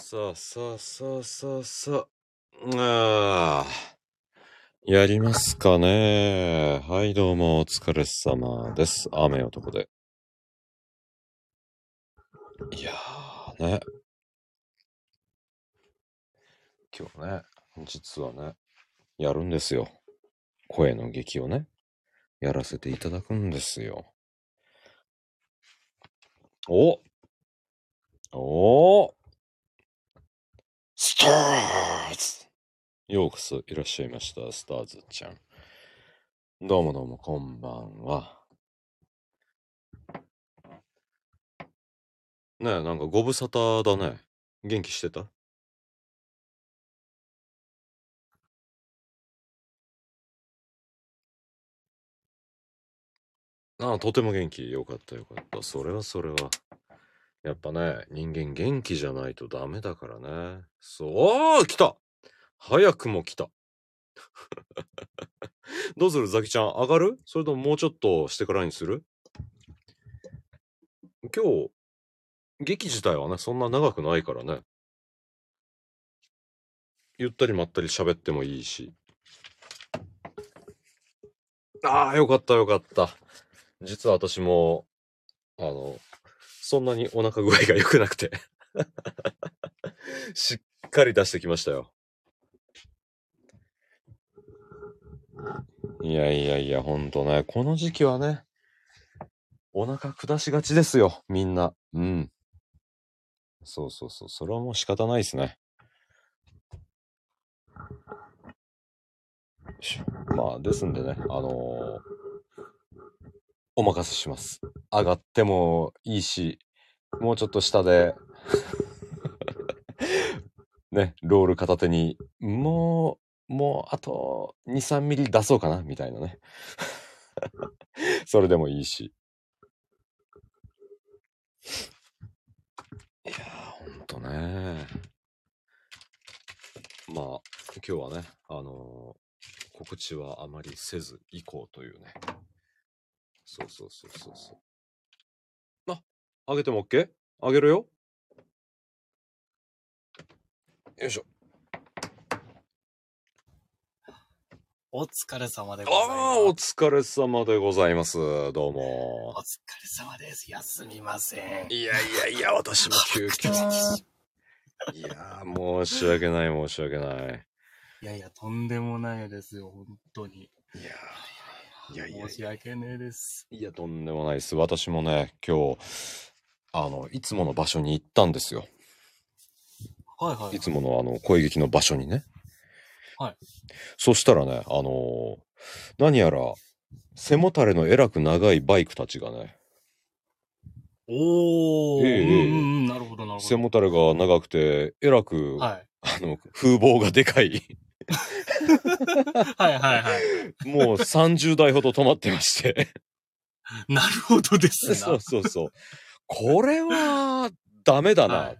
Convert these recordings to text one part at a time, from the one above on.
さあさあさあさあさあ。やりますかね。はい、どうもお疲れ様です。雨男で。いやーね。今日ね、実はね、やるんですよ。声の劇をね、やらせていただくんですよ。おおスターズようこそいらっしゃいました、スターズちゃん。どうもどうもこんばんは。ねえ、なんかご無沙汰だね。元気してた？ああ、とても元気。よかったよかった。それはそれは。やっぱね、人間元気じゃないとダメだからね。そう、おー来た早くも来た。どうするザキちゃん、上がる？それとももうちょっとしてからにする？今日、劇自体はね、そんな長くないからね。ゆったりまったり喋ってもいいし。ああ、よかったよかった。実は私も、そんなにお腹具合が良くなくてしっかり出してきましたよ。いやいやいや、ほんとね、この時期はね、お腹下しがちですよ、みんな。うん。そうそうそう、それはもう仕方ないですね。まあ、ですんでね、お任せします。上がってもいいし、もうちょっと下で、ね、ロール片手に、もう、あと2、3ミリ出そうかな、みたいなね。それでもいいし。いやー、ほんとね。まあ、今日はね、告知はあまりせず行こうというね。そうそうそうそうそう。あ、あげても OK？ あげるよ。よいしょ。 お疲れ様でございます。 ああ、お疲れ様でございます。どうも。 お疲れ様です。休みません。 いやいやいや、私も急遽。いやー、申し訳ない、申し訳ない。 いやいや、とんでもないですよ、本当に。 いやいや、 申し訳ねえです。 いや、とんでもないです。私もね、今日、いつもの場所に行ったんですよ。 はいはい、はい。 いつもの声劇の場所にね。 はい。 そしたらね、何やら、背もたれのえらく長いバイクたちがね、 おー、なるほど、なるほど。 背もたれが長くて、えらく、 はい。 風貌がでかい。 はいはいはい。 もう30台ほど止まってまして。 なるほどですな。 そうそうそう。これは、ダメだなって。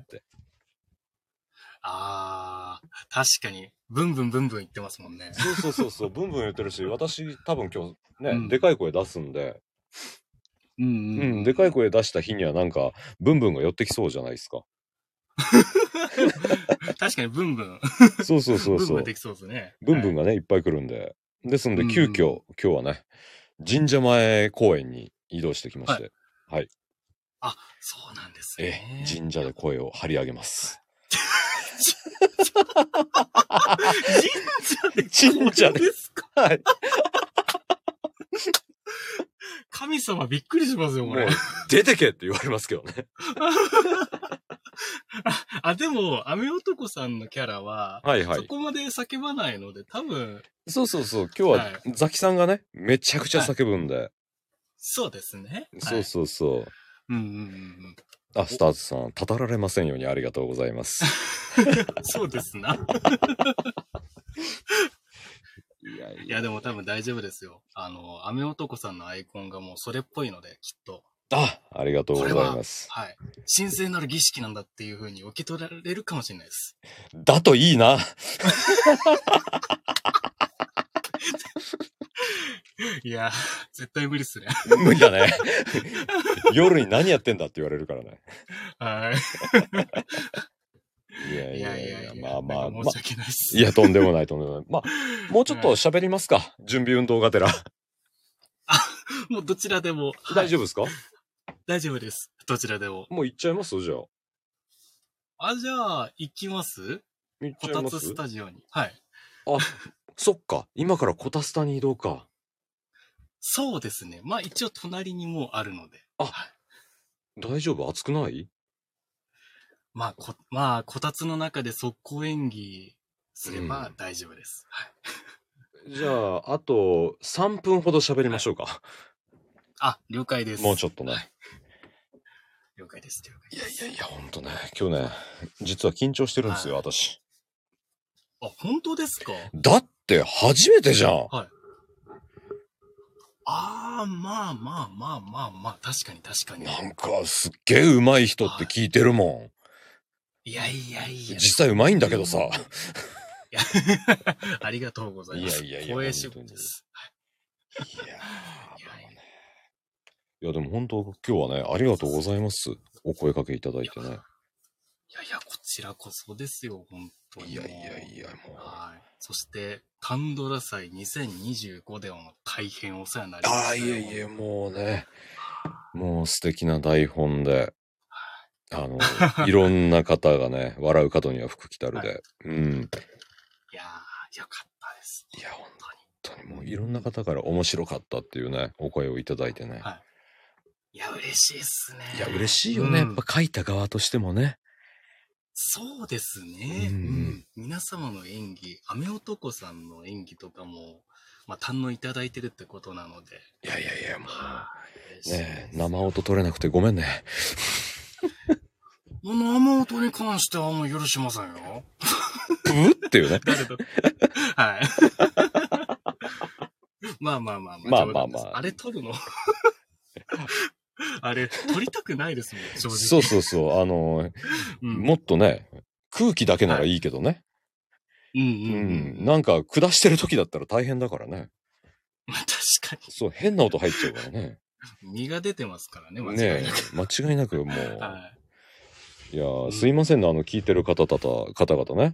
確かに、ブンブンブンブン言ってますもんね。 そう、ブンブン言ってるし、私多分今日ね、 うんでかい声出すんで、 うんでかい声出した日にはなんか、ブンブンが寄ってきそうじゃないですか。 確かにブンブン。 そうそうそうそう。 ブンブンできそうですね。 ブンブンがね、いっぱい来るんで。ですんで、急遽、今日はね、神社前公園に移動してきまして。はい。 あ、そうなんですね。 神社で声を張り上げます。 神社でですか？はい。 神様びっくりしますよ、これ。 もう、出てけって言われますけどね。 でも、雨男さんのキャラは、 はいはい。 そこまで叫ばないので、多分。 そう、今日は、ザキさんがね、めちゃくちゃ叫ぶんで。 そうですね。 そう。スターズさん、たたられませんようにありがとうございます。 そうですな。いや、でも多分大丈夫ですよ。雨男さんのアイコンがもうそれっぽいので、きっと。 ありがとうございます。 はい。神聖なる儀式なんだっていう風に受け取られるかもしれないです。 だといいな。 いや、絶対無理っすね。 無理だね。夜に何やってんだって言われるからね。 はい。 いや申し訳ないっす。 いや、とんでもない、とんでもない。まあ、もうちょっと喋りますか。準備運動がてら。 もうどちらでも。 大丈夫ですか？ 大丈夫です。どちらでも。 もう行っちゃいますじゃあ。 じゃあ、行きます？ 行っちこたつゃいます？ スタジオに。はい。 そっか。今からこたスタに移動か。 そうですね。まあ一応隣にもうあるので。 大丈夫？暑くない？ まあ、こたつの中で速攻演技すれば大丈夫です。はい。 じゃあ、あと3分ほど喋りましょうか。 了解です。 もうちょっとね。 了解です。 いや、ほんとね。今日ね、実は緊張してるんですよ、私。 本当ですか？ だって初めてじゃん。 はい。まあ、確かに。 なんかすっげえ上手い人って聞いてるもん。 いや。 実際上手いんだけどさ。 ありがとうございます。 いや、 光栄仕事です。 いや、でも本当今日はね、ありがとうございます。お声かけいただいてね。 いや、こちらこそですよ、本当に。 いや、もう。 はい。そして、カンドラ祭2025では大変お世話になりました。 いえ、もうね、もう素敵な台本で、いろんな方がね、笑う角には福来たるで、うん。 いやー、よかったです。 いや、本当にもういろんな方から面白かったっていうね、お声をいただいてね。 いや、嬉しいっすね。 いや、嬉しいよね。やっぱ書いた側としてもね。 そうですね。皆様の演技、雨男さんの演技とかも、堪能いただいてるってことなので。 いや、もう。ねえ、生音取れなくてごめんね。 生音に関してはもう許しませんよ。 ブーっていうね。 誰だはい。まあ。あれ撮るのあれ、撮りたくないですもん、正直。 そう。もっとね、空気だけならいいけどね。なんか下してる時だったら大変だからね。 確かに。 そう、変な音入っちゃうからね。 身が出てますからね、 間違いなくもう。いやすいませんね、聞いてる方々ね。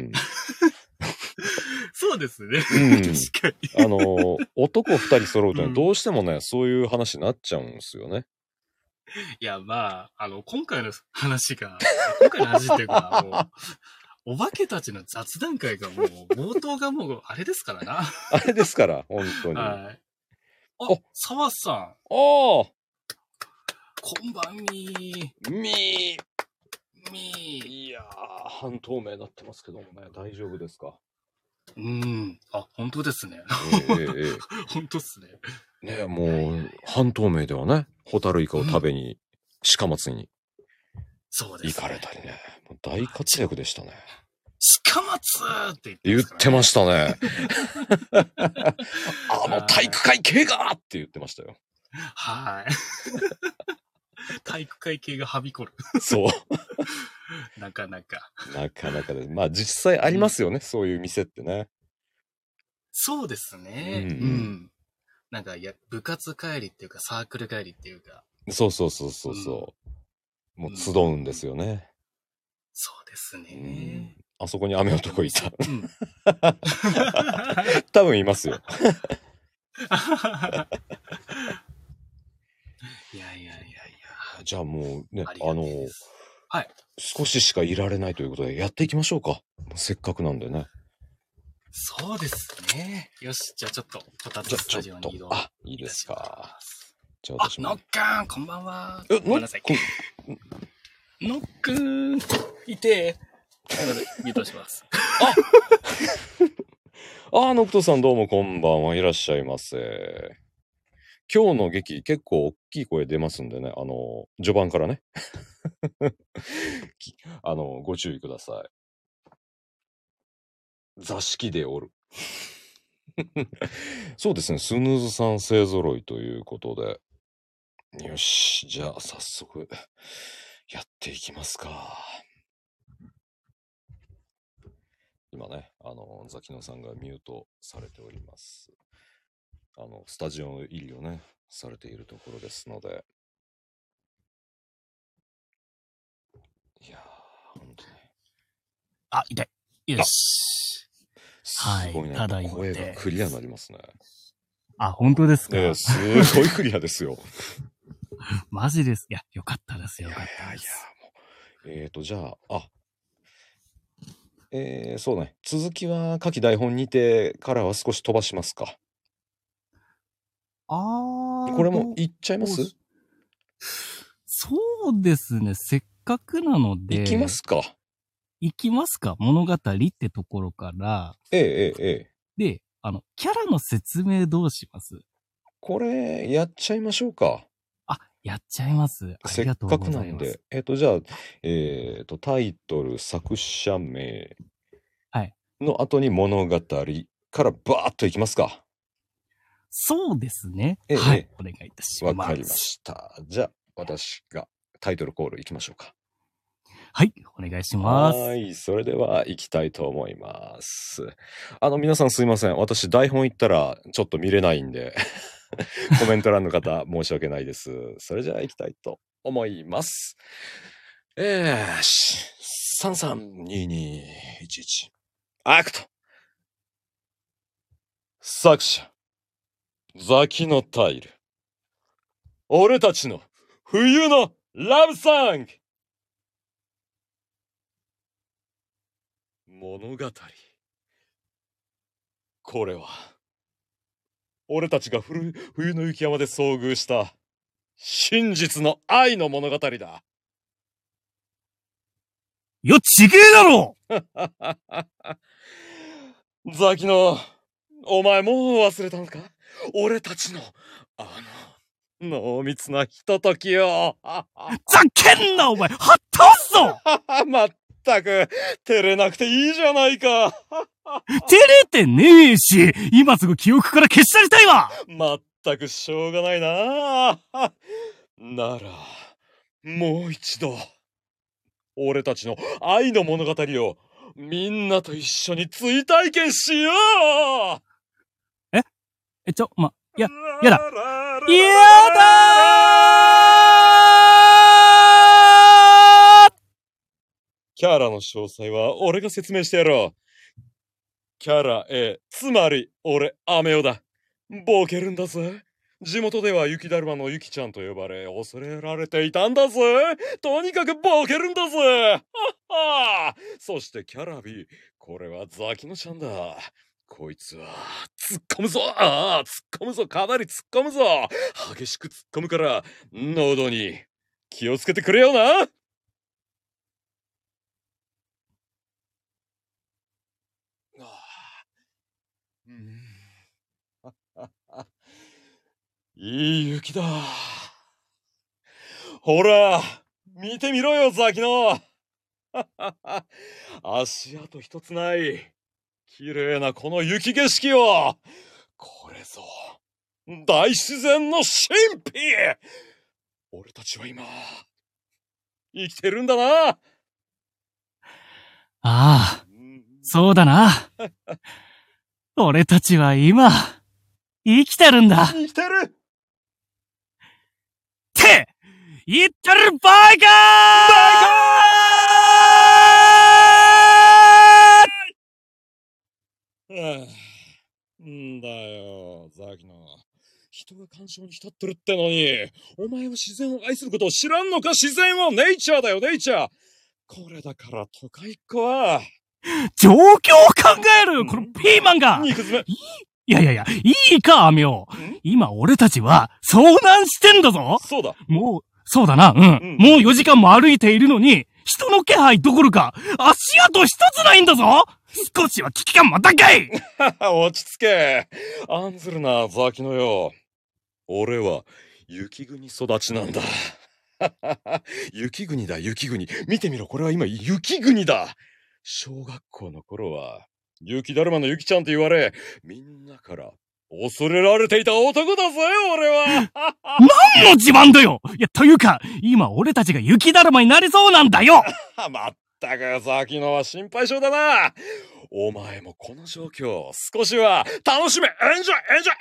そうですね。確かに。男二人揃うとね、どうしてもね、そういう話になっちゃうんですよね。 いや、今回の話っていうか、もう、お化けたちの雑談会がもう、冒頭がもう、あれですからな。 あれですから、本当に。 沢さん。 こんばんみー。いやー、半透明になってますけどもね、大丈夫ですか？ 本当ですね。本当っすね。 ね、もう、半透明ではね、ホタルイカを食べに、鹿松に行かれたりね。大活躍でしたね。 鹿松って言ってましたね。体育会系がって言ってましたよ。 はい。体育会系がはびこる。 そう。 なかなかで。まあ実際ありますよね、そういう店ってね。 そうですね。なんか、部活帰りっていうか、サークル帰りっていうか。 そう。もう集うんですよね。 そうですね。 あそこに雨男いた。多分いますよ。 いや。 じゃあもうね、 はい。 少ししかいられないということで、やっていきましょうか。せっかくなんでね。 そうですね。よし、じゃあちょっと、こたつスタジオに移動。 いいですか。 じゃあ私も。ノッカーン、こんばんは。 ごめんなさい。 ノックーン、いてミュートします。 ノクトさんどうもこんばんはいらっしゃいませ。今日の劇結構大きい声出ますんでね、序盤からね。ご注意ください。座敷でおる。そうですね、スヌーズさん勢揃いということで。よし、じゃあ早速やっていきますか。今ね、ザキノさんがミュートされております。スタジオ入りをね、されているところですので。いやー、ほんとね。 痛い。 よし。 すごいね。 ただいま声がクリアになりますね。 あ、本当ですか？ すごいクリアですよ。 マジです。いや、よかったですよ。よかったです。 もう。じゃあ、そうね。続きは下記台本にてからは少し飛ばしますか。これも言っちゃいます？ そうですね。せっかくなので。 行きますか。 行きますか。物語ってところから。で、キャラの説明どうします？ これ、やっちゃいましょうか。 あ、やっちゃいます。ありがとうございます。 せっかくなんで。じゃあ、タイトル、作者名の後に物語からバーッといきますか。 そうですね。はい。お願いいたします。 わかりました。じゃあ、私がタイトルコールいきましょうか。 はい、お願いします。 はい、それでは行きたいと思います。皆さんすいません。私、台本行ったらちょっと見れないんで、コメント欄の方、申し訳ないです。それじゃあ行きたいと思います。332211アクト。作者、ザキのタイル。俺たちの冬のラブソング。物語。これは、俺たちが冬の雪山で遭遇した真実の愛の物語だ。 よ、ちげえだろザキの、お前もう忘れたのか？俺たちの、濃密なひとときを。 ざけんなお前、はったすぞまったく、照れなくていいじゃないか。 照れてねえし、今すぐ記憶から消し去りたいわ。 まったくしょうがないな。なら、もう一度、俺たちの愛の物語をみんなと一緒に追体験しよう。 やだ。やだキャラの詳細は俺が説明してやろう。キャラ A、つまり俺、アメオだ。ボケるんだぜ。地元では雪だるまのゆきちゃんと呼ばれ、恐れられていたんだぜ。とにかくボケるんだぜ。はっは。そしてキャラ B、これはザキノちゃんだ。こいつは、突っ込むぞ。かなり突っ込むぞ。激しく突っ込むから、喉に気をつけてくれよな。いい雪だ。ほら、見てみろよ、ザキノ。足跡一つない。綺麗なこの雪景色を。これぞ、大自然の神秘。俺たちは今、生きてるんだな。 ああ、そうだな。俺たちは今、生きてるんだ。 生きてるって言ってる場合かんだよ、ザキノ。人が干渉に浸ってるってのに、お前は自然を愛することを知らんのか？自然はネイチャーだよ、ネイチャー。これだから都会っ子は。 状況を考えるよ、このピーマンが。 肉詰め。 いいか、アミオ。今俺たちは遭難してんだぞ。 そうだ。 そうだな、もう4時間も歩いているのに、人の気配どころか、足跡一つないんだぞ。少しは危機感またかい。 落ち着け。案ずるな、ザキノよ。俺は雪国育ちなんだ。雪国だ、雪国。見てみろ、これは今雪国だ。小学校の頃は雪だるまのゆきちゃんと言われ、みんなから恐れられていた男だぜ、俺は。 何の自慢だよ。というか、今俺たちが雪だるまになりそうなんだよ。 まったく、ザキノは心配性だな。お前もこの状況、少しは楽しめ。エンジ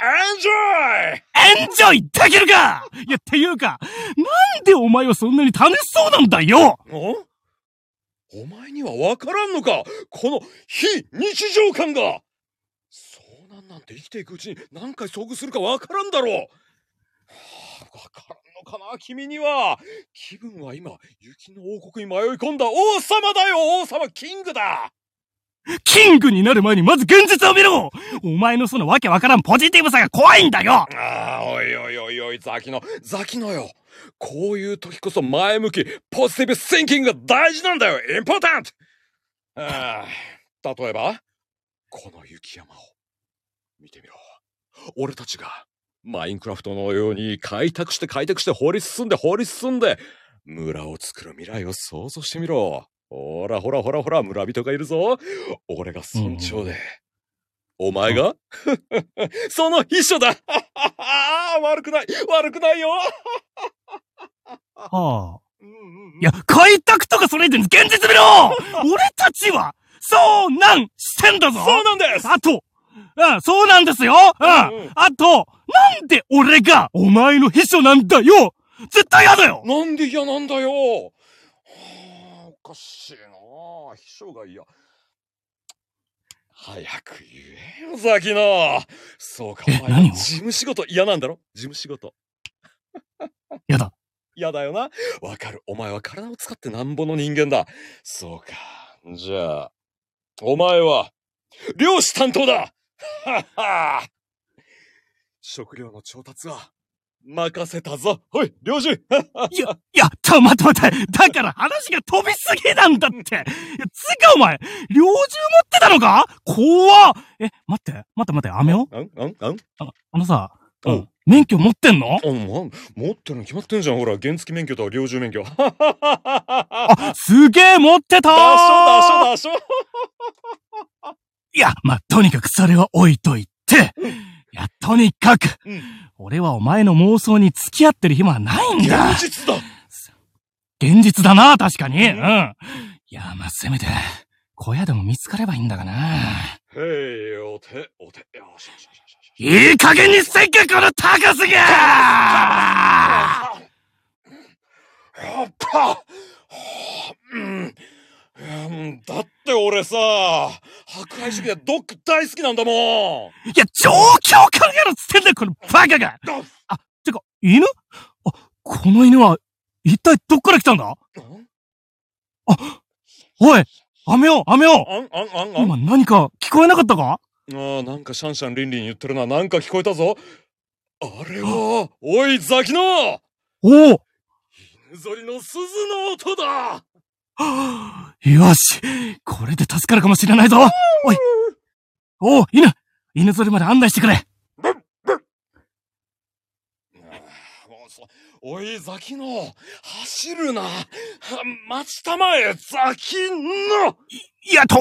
ョイできるか。っていうか、なんでお前はそんなに楽しそうなんだよ。 お前にはわからんのか、この非日常感が。遭難なんて生きていくうちに何回遭遇するかわからんだろう。わからんのかな、君には。気分は今、雪の王国に迷い込んだ王様だよ、王様、キングだ。 キングになる前にまず現実を見ろ。お前のそのわけわからんポジティブさが怖いんだよ。 おいおいおいおい、ザキノよ。こういう時こそ前向き、ポジティブシンキングが大事なんだよ。インポータント。例えば、この雪山を見てみろ。俺たちがマインクラフトのように開拓して掘り進んで村を作る未来を想像してみろ。ほら、村人がいるぞ。俺が村長で、お前がその秘書だ。悪くないよ。 はあ。いや、開拓とかそれ以前に現実見ろ。俺たちは遭難してんだぞ。 そうなんです。 あと、そうなんですよ。あと、なんで俺がお前の秘書なんだよ。絶対嫌だよ。 なんで嫌なんだよ。おかしいな。秘書が嫌。早く言えよ、ザキノ。そうか、お前事務仕事嫌なんだろ。事務仕事。 嫌だ。 嫌だよな。わかる。お前は体を使ってなんぼの人間だ。そうか。じゃあ、お前は漁師担当だ。食料の調達は任せたぞ。おい、領主。 待って。だから話が飛びすぎなんだって。つうかお前、猟銃持ってたのか？怖っ。待って、アメオ？さ、免許持ってんの？ 持ってるの決まってんじゃん。ほら、原付免許と猟銃免許。 すげえ持ってたー。 だしょ。 いや、とにかくそれは置いといて。いや、とにかく、俺はお前の妄想に付き合ってる暇はないんだ。現実だな、確かに。いや、せめて、小屋でも見つかればいいんだがな。 お手。よし。 いい加減にせっかこの高すぎだって俺さ、白愛主義でドッグ大好きなんだもん。 いや、状況考えろっつってんだよ、このバカが。てか、犬？この犬は、一体どっから来たんだ？おい、アメオ今何か聞こえなかったか？ なんかシャンシャンリンリン言ってるな。なんか聞こえたぞ。あれは、おい、ザキノ！ 犬ぞりの鈴の音だ。 よし、これで助かるかもしれないぞ。犬ぞりまで案内してくれ。 おい、ザキノ、走るな。待ちたまえ、ザキノ。 いや、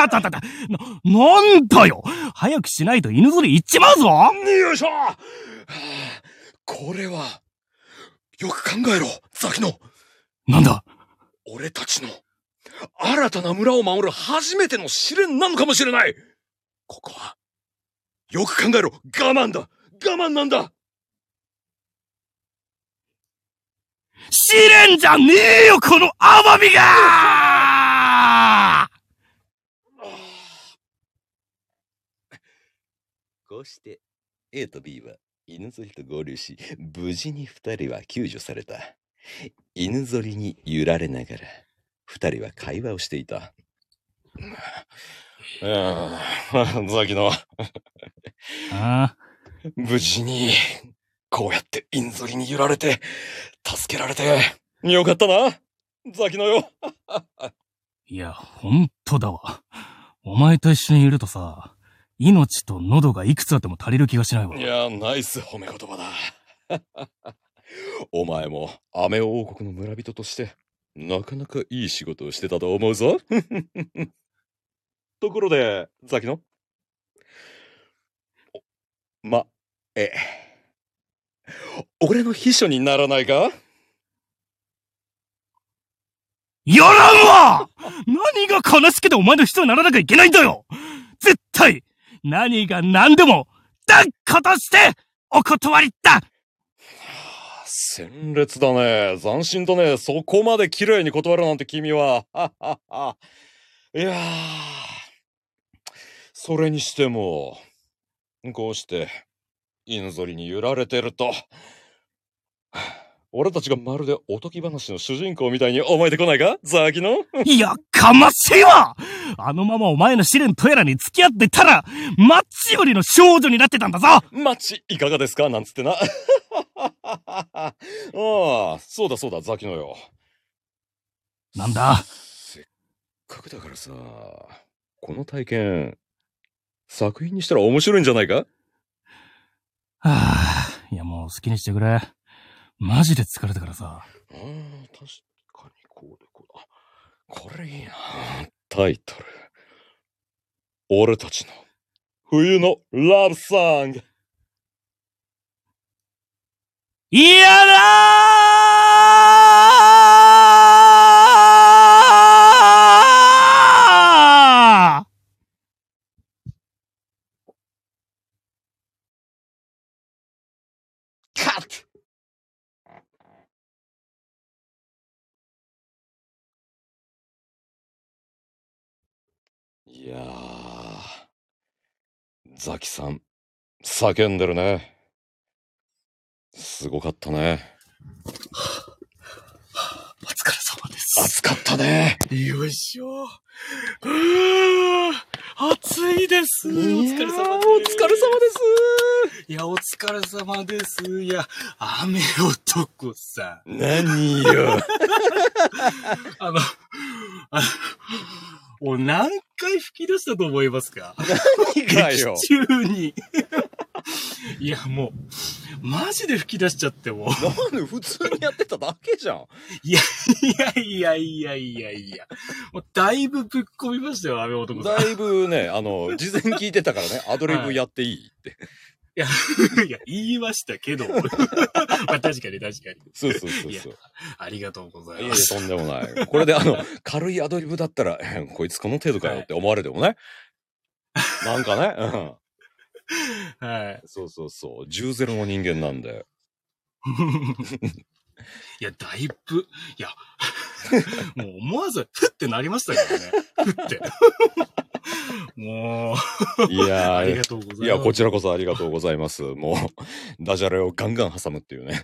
なんだよ。早くしないと犬ぞり行っちまうぞ。 よいしょ。これは、よく考えろ、ザキノ。 なんだ？ 俺たちの新たな村を守る初めての試練なのかもしれない。ここは、よく考えろ、我慢なんだ。 試練じゃねえよ、このアワビが！ こうして A と B は犬ぞりと合流し、無事に2人は救助された。犬ぞりに揺られながら2人は会話をしていた。 ザキノ。無事にこうやって犬ぞりに揺られて助けられてよかったな、ザキノよ。 いや、ほんとだわ。お前と一緒にいるとさ、命と喉がいくつあっても足りる気がしないわ。 いや、ナイス褒め言葉だ。お前もアメオ王国の村人としてなかなかいい仕事をしてたと思うぞ。ところで、ザキノ。俺の秘書にならないか？ やらんわ！何が悲しくてお前の人にならなきゃいけないんだよ！絶対、何が何でも、断固としてお断りだ！ 鮮烈だね。斬新だね。そこまで綺麗に断るなんて君は。いやー、それにしても、こうして、犬ぞりに揺られてると、俺たちがまるでおとぎ話の主人公みたいに思えてこないかザキのやかましいわ。あのままお前の試練とやらに付き合ってたら、マッチよりの少女になってたんだぞ。 マッチいかがですかなんつってな。ああ、そうだそうだ、ザキのよ。 なんだ。 せっかくだからさ、この体験、作品にしたら面白いんじゃないか？ はあ、いやもう好きにしてくれ。マジで疲れたからさ。 確かにこうでこうだ。これいいな。タイトル。俺たちの冬のラブソング。 嫌だー。 カット。いやー、ザキさん、叫んでるね。すごかったね。 お疲れ様です。 暑かったね。 よいしょ。暑いです。お疲れ様です。 お疲れ様です。 いや、お疲れ様です。いや、雨男さん。 何よ。 もう何回吹き出したと思いますか？ 何がよ。 劇中に。いや、もう、マジで吹き出しちゃっても。 なんで普通にやってただけじゃん。 いや。もうだいぶぶっ込みましたよ、雨男さん。 だいぶね、事前聞いてたからね、アドリブやっていいって。 いや、言いましたけど。まあ、確かに。 そう。 ありがとうございいや、 ます。 とんでもない。これで軽いアドリブだったら、こいつこの程度かよって思われてもね。なんかね、 はい。 そう。10-0の人間なんで。 いや、だいぶ、いや、もう思わず、ふってなりましたからね。ふって。もう、 いやありがとうございます。 いや、こちらこそありがとうございます。もう、ダジャレをガンガン挟むっていうね。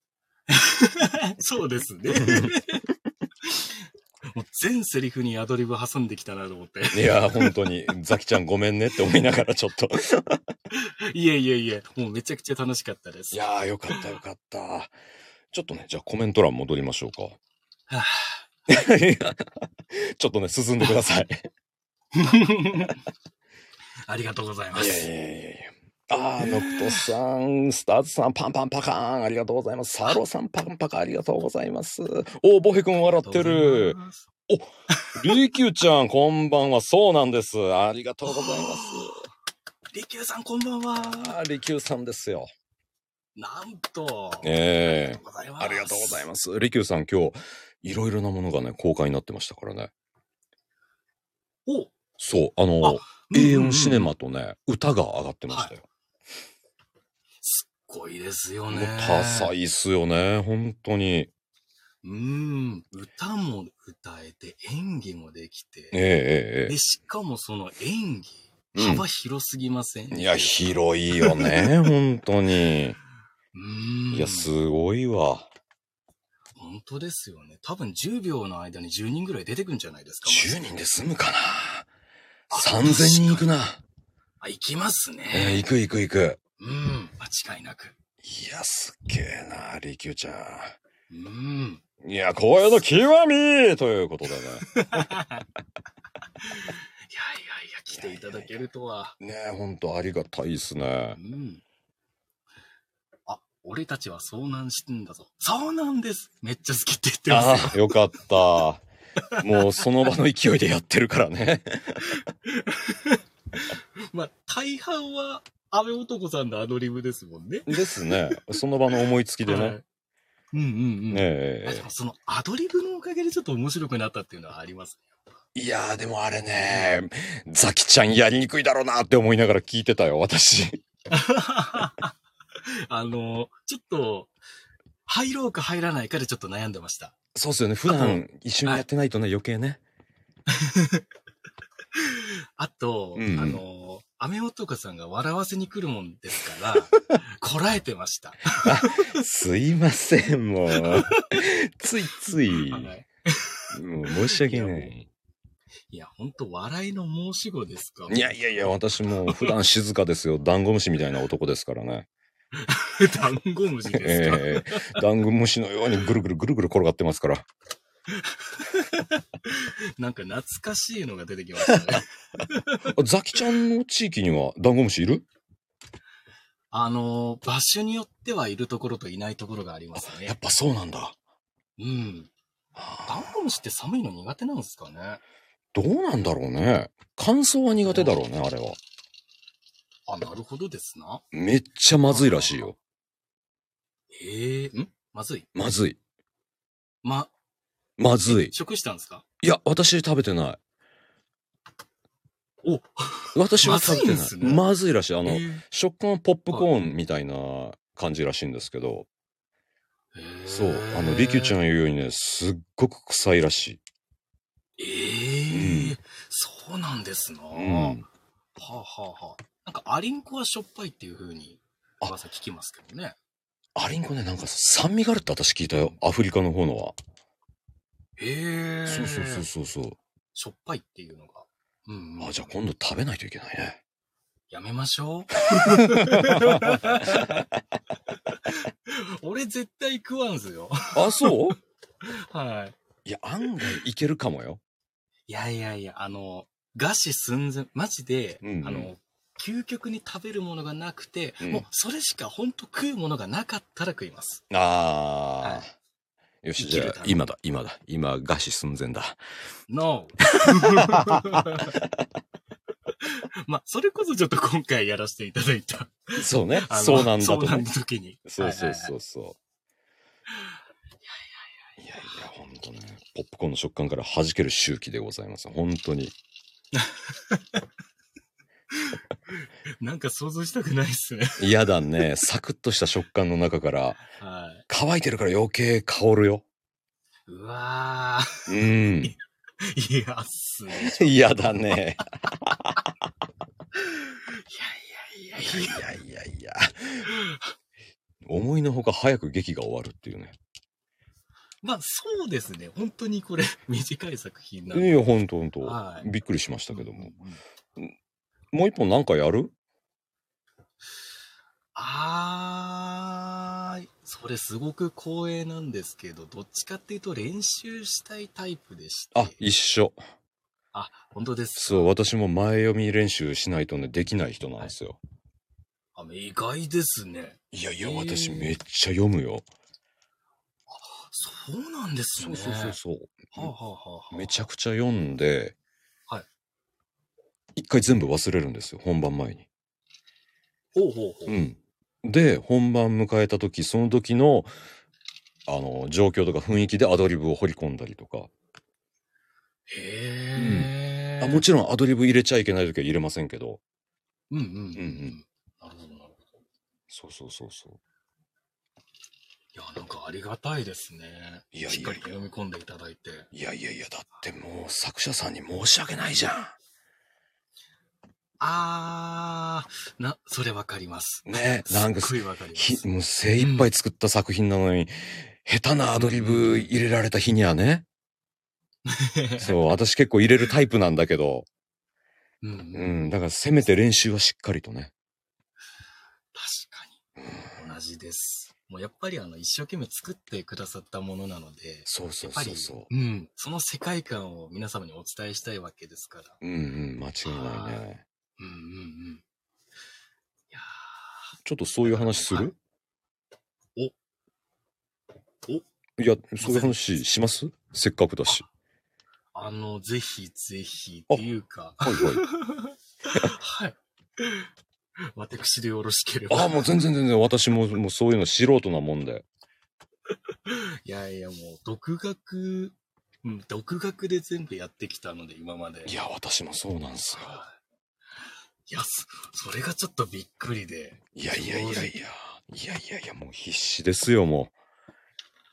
そうですね。もう全セリフにアドリブ挟んできたなと思って。 いや、本当に、ザキちゃんごめんねって思いながらちょっと。 いえ、もうめちゃくちゃ楽しかったです。 いやー、よかった。ちょっとね、じゃあコメント欄戻りましょうか。 はちょっとね、進んでください。 ありがとうございます。 いや。ノクトさん、スターズさん、パンパンパカーン、ありがとうございます。サロさん、パンパカーン、ありがとうございます。お、ボヘ君笑ってる。お、リキューちゃん、こんばんは。そうなんです。ありがとうございます。 リキューさん、こんばんは。 リキューさんですよ。 なんと。 ありがとうございます。リキューさん、今日、いろいろなものがね、公開になってましたからね。 お、 そう、A4 シネマとね、歌が上がってましたよ。 すっごいですよね。 多彩っすよね、本当に。 歌も歌えて、演技もできて。で、しかもその演技、幅広すぎません？ いや、広いよね、本当に。いや、すごいわ。 本当ですよね。多分10秒の間に10人ぐらい出てくんじゃないですか。 10人で済むかな。3000人行くな。 行きますね。 行く。 間違いなく。 いや、すっげえな、リキューちゃん。 いや、光栄の極みということでね。いや、 来ていただけるとは。 ねえ、ほんとありがたいっすね。 俺たちは遭難してんだぞ。そうなんです。めっちゃ好きって言ってますよ。 よかった。もうその場の勢いでやってるからね。 まあ、大半は安倍男さんのアドリブですもんね。 ですね。その場の思いつきでね。 そのアドリブのおかげでちょっと面白くなったっていうのはありますね。いやー、でもあれね、ザキちゃんやりにくいだろうなって思いながら聞いてたよ、私。 ちょっと、 入ろうか入らないかでちょっと悩んでました。 そうっすよね。普段一緒にやってないとね、余計ね。 あと、アメ男さんが笑わせに来るもんですから、こらえてました。 すいません、もう。ついつい。 はい、 もう申し訳ない。 いや、ほんと笑いの申し子ですか。 いやいやいや、私も普段静かですよ。ダンゴムシみたいな男ですからね。 ダンゴムシですか、 ダンゴムシのようにぐるぐるぐるぐる転がってますから。 なんか懐かしいのが出てきましたね。 ザキちゃんの地域にはダンゴムシいる？ 場所によってはいるところといないところがありますね。 やっぱそうなんだ。 うん。ダンゴムシって寒いの苦手なんですかね。 どうなんだろうね。乾燥は苦手だろうね、あれは。 あ、なるほどですな。 めっちゃまずいらしいよ。 まずい？ まずい。 まずい。 食したんですか？ いや、私食べてない。 お、 私は食べてない。まずいらしい。食感はポップコーンみたいな感じらしいんですけど。そう。リキュちゃん言うようにね、すっごく臭いらしい。 そうなんですな。はあはあはあ。なんかアリンコはしょっぱいっていう風に噂聞きますけどね。 アリンコね、なんか酸味があるって私聞いたよ。アフリカの方のは。そう。 しょっぱいっていうのが。 じゃあ今度食べないといけないね。 やめましょう。俺絶対食わんすよ。 あ、そう？ はい。 いや、案外いけるかもよ。 いや、餓死寸前、マジで、究極に食べるものがなくて、もうそれしか本当食うものがなかったら食います。 はい、よし、じゃあ、今餓死寸前だ。 No! まあ、それこそちょっと今回やらせていただいた。 そうね。そうなんだと、ね。 そうなんだ時に。 そう。いや、ほんとね。ポップコーンの食感から弾ける周期でございます。本当に。 なんか想像したくないっすね。 嫌だね。サクッとした食感の中から、乾いてるから余計香るよ。 うわー。うん。 いやっすね。 嫌だね。いや。思いのほか早く劇が終わるっていうね。 まあそうですね。本当にこれ短い作品なんで。 いや、ほんと。びっくりしましたけども。もう一本なんかやる？ それすごく光栄なんですけど、どっちかっていうと練習したいタイプでして。 あ、一緒。 あ、本当ですか？ そう、私も前読み練習しないとね、できない人なんですよ。 意外ですね。 いや、私めっちゃ読むよ。 そうなんですね。 そう。 はあ。 めちゃくちゃ読んで、 はい。 一回全部忘れるんですよ、本番前に。 ほう。 うん。で、本番迎えた時、その時の、状況とか雰囲気でアドリブを掘り込んだりとか。 へもちろんアドリブ入れちゃいけない時は入れませんけど。 なるほど。 そう。 いや、なんかありがたいですね。しっかり読み込んでいただいて。 いや、だってもう作者さんに申し訳ないじゃん。 それわかります。 ね、なんか、 すっごいわかります。 もう精一杯作った作品なのに、下手なアドリブ入れられた日にはね。そう、私結構入れるタイプなんだけど。だからせめて練習はしっかりとね。 確かに。同じです。もうやっぱり一生懸命作ってくださったものなので。 そう。 その世界観を皆様にお伝えしたいわけですから。 間違いないね。 いやちょっとそういう話する？ いや、そういう話します？せっかくだし。 ぜひっていうか。はい。私でよろしければ。 もう全然、私もそういうの素人なもんで。 いや、もう、独学で全部やってきたので、今まで。 いや、私もそうなんですよ。 いや、それがちょっとびっくりで。 いや、もう必死ですよ、もう。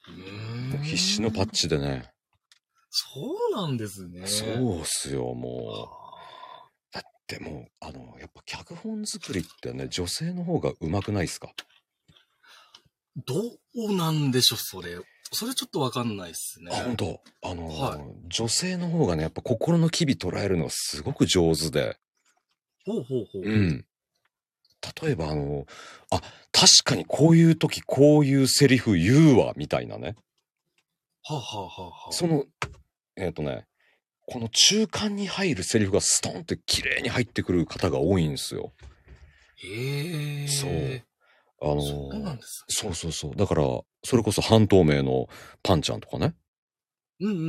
もう必死のパッチでね。 そうなんですね。 そうっすよ、もう。だってもう、やっぱ脚本作りってね、女性の方が上手くないっすか？ どうなんでしょう、それ。それちょっとわかんないっすね。 あ、本当。 はい女性の方がね、やっぱ心の機微捉えるのがすごく上手で。 ほうほうほう。 うん。例えばあ、確かにこういう時こういうセリフ言うわ、みたいなね。 はあ、はあはあはあ、 その、この中間に入るセリフがストンって綺麗に入ってくる方が多いんですよ。 へえ。 そう。 そうなんですね。 そうそうそう。だから、それこそ半透明のパンちゃんとかね。 うんうんうん。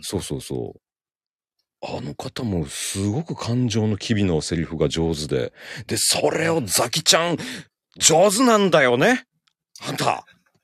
そうそうそう。あの方もすごく感情の機微のセリフが上手で。で、それをザキちゃん、上手なんだよね。あんた。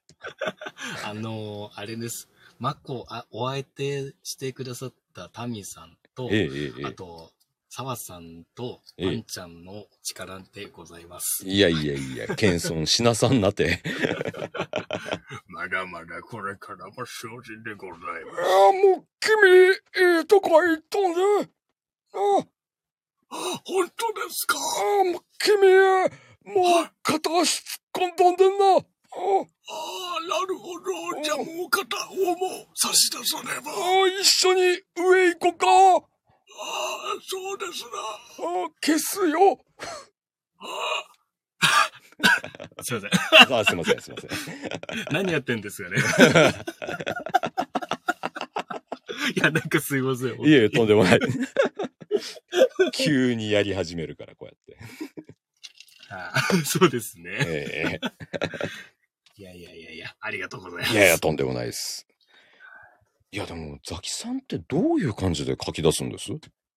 あれです。お相手してくださったタミさんと、あと、澤さんとパンちゃんの力でございます。 いやいやいや、謙遜しなさんなて。 まだまだこれからも精進でございます。 もう、君、いいとこ行ったね。 本当ですか？ もう、君、もう、片足突っ込んだんでんな。 なるほど。じゃあもう片方も差し出さねば。 一緒に上行こうか。 そうですな。 消すよ。 すいません。 すいません、すいません。 何やってんですかね。いや、なんかすいません。 いえ、とんでもない。急にやり始めるから、こうやって。 そうですね。いや、ありがとうございます。 いやいや、とんでもないです。いや、でも、ザキさんってどういう感じで書き出すんです？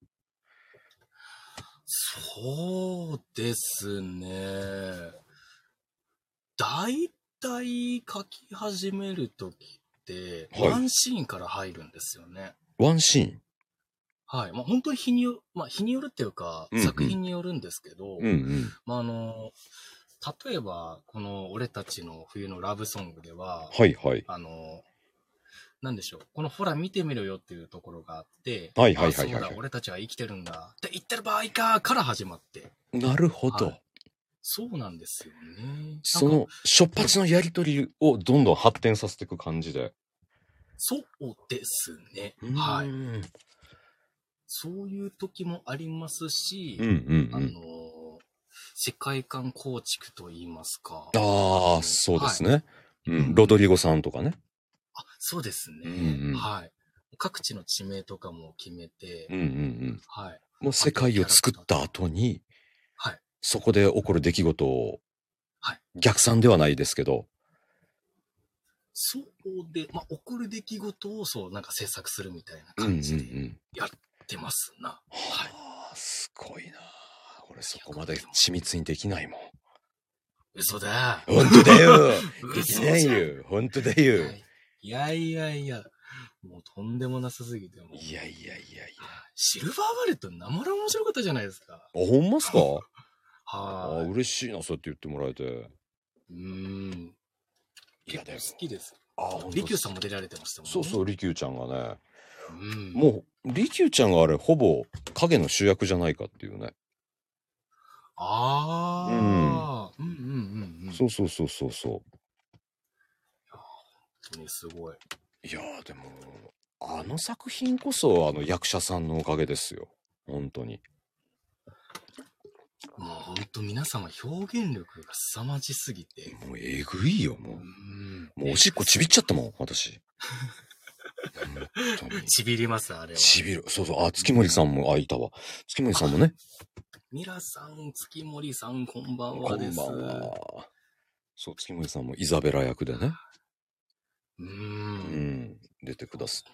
そうですね。だいたい書き始めるときって、ワンシーンから入るんですよね。 ワンシーン？ はい。まあ、本当に日によるっていうか、作品によるんですけど、まあ、例えば、この俺たちの冬のラブソングでは、なんでしょう。このほら見てみろよっていうところがあって、そうだ、俺たちは生きてるんだって言ってる場合かから始まって。 なるほど。 そうなんですよね。 その、初発のやりとりをどんどん発展させていく感じで。 そうですね。はい。そういう時もありますし、世界観構築と言いますか。 そうですね。ロドリゴさんとかね。 そうですね。はい。各地の地名とかも決めて、はい。 もう世界を作った後に、そこで起こる出来事を、逆算ではないですけど、 そうで、起こる出来事をなんか制作するみたいな感じでやってますな。はい。 すごいな。俺そこまで緻密にできないもん。 嘘だ。 本当だよ。できないよ。本当だよ。 いや。もうとんでもなさすぎても。いや。シルバーバレット生ら面白かったじゃないですか。 ほんますか？嬉しいな、そうやって言ってもらえて。 結構好きです。リキューさんも出られてましたもんね。 そう、リキューちゃんがね。もう、リキューちゃんがあれ、ほぼ影の主役じゃないかっていうね。そう。 本当にすごい。 いやでも、あの作品こそ役者さんのおかげですよ。本当に。 もう本当皆様表現力が凄まじすぎて。 もうえぐいよ、もう。もうおしっこちびっちゃったもん、私。 ちびります、あれは。 ちびる。そう。月森さんも、いたわ。月森さんもね。 ミラさん、月森さん、こんばんはです。 こんばんは。そう、月森さんもイザベラ役でね。出てくださって。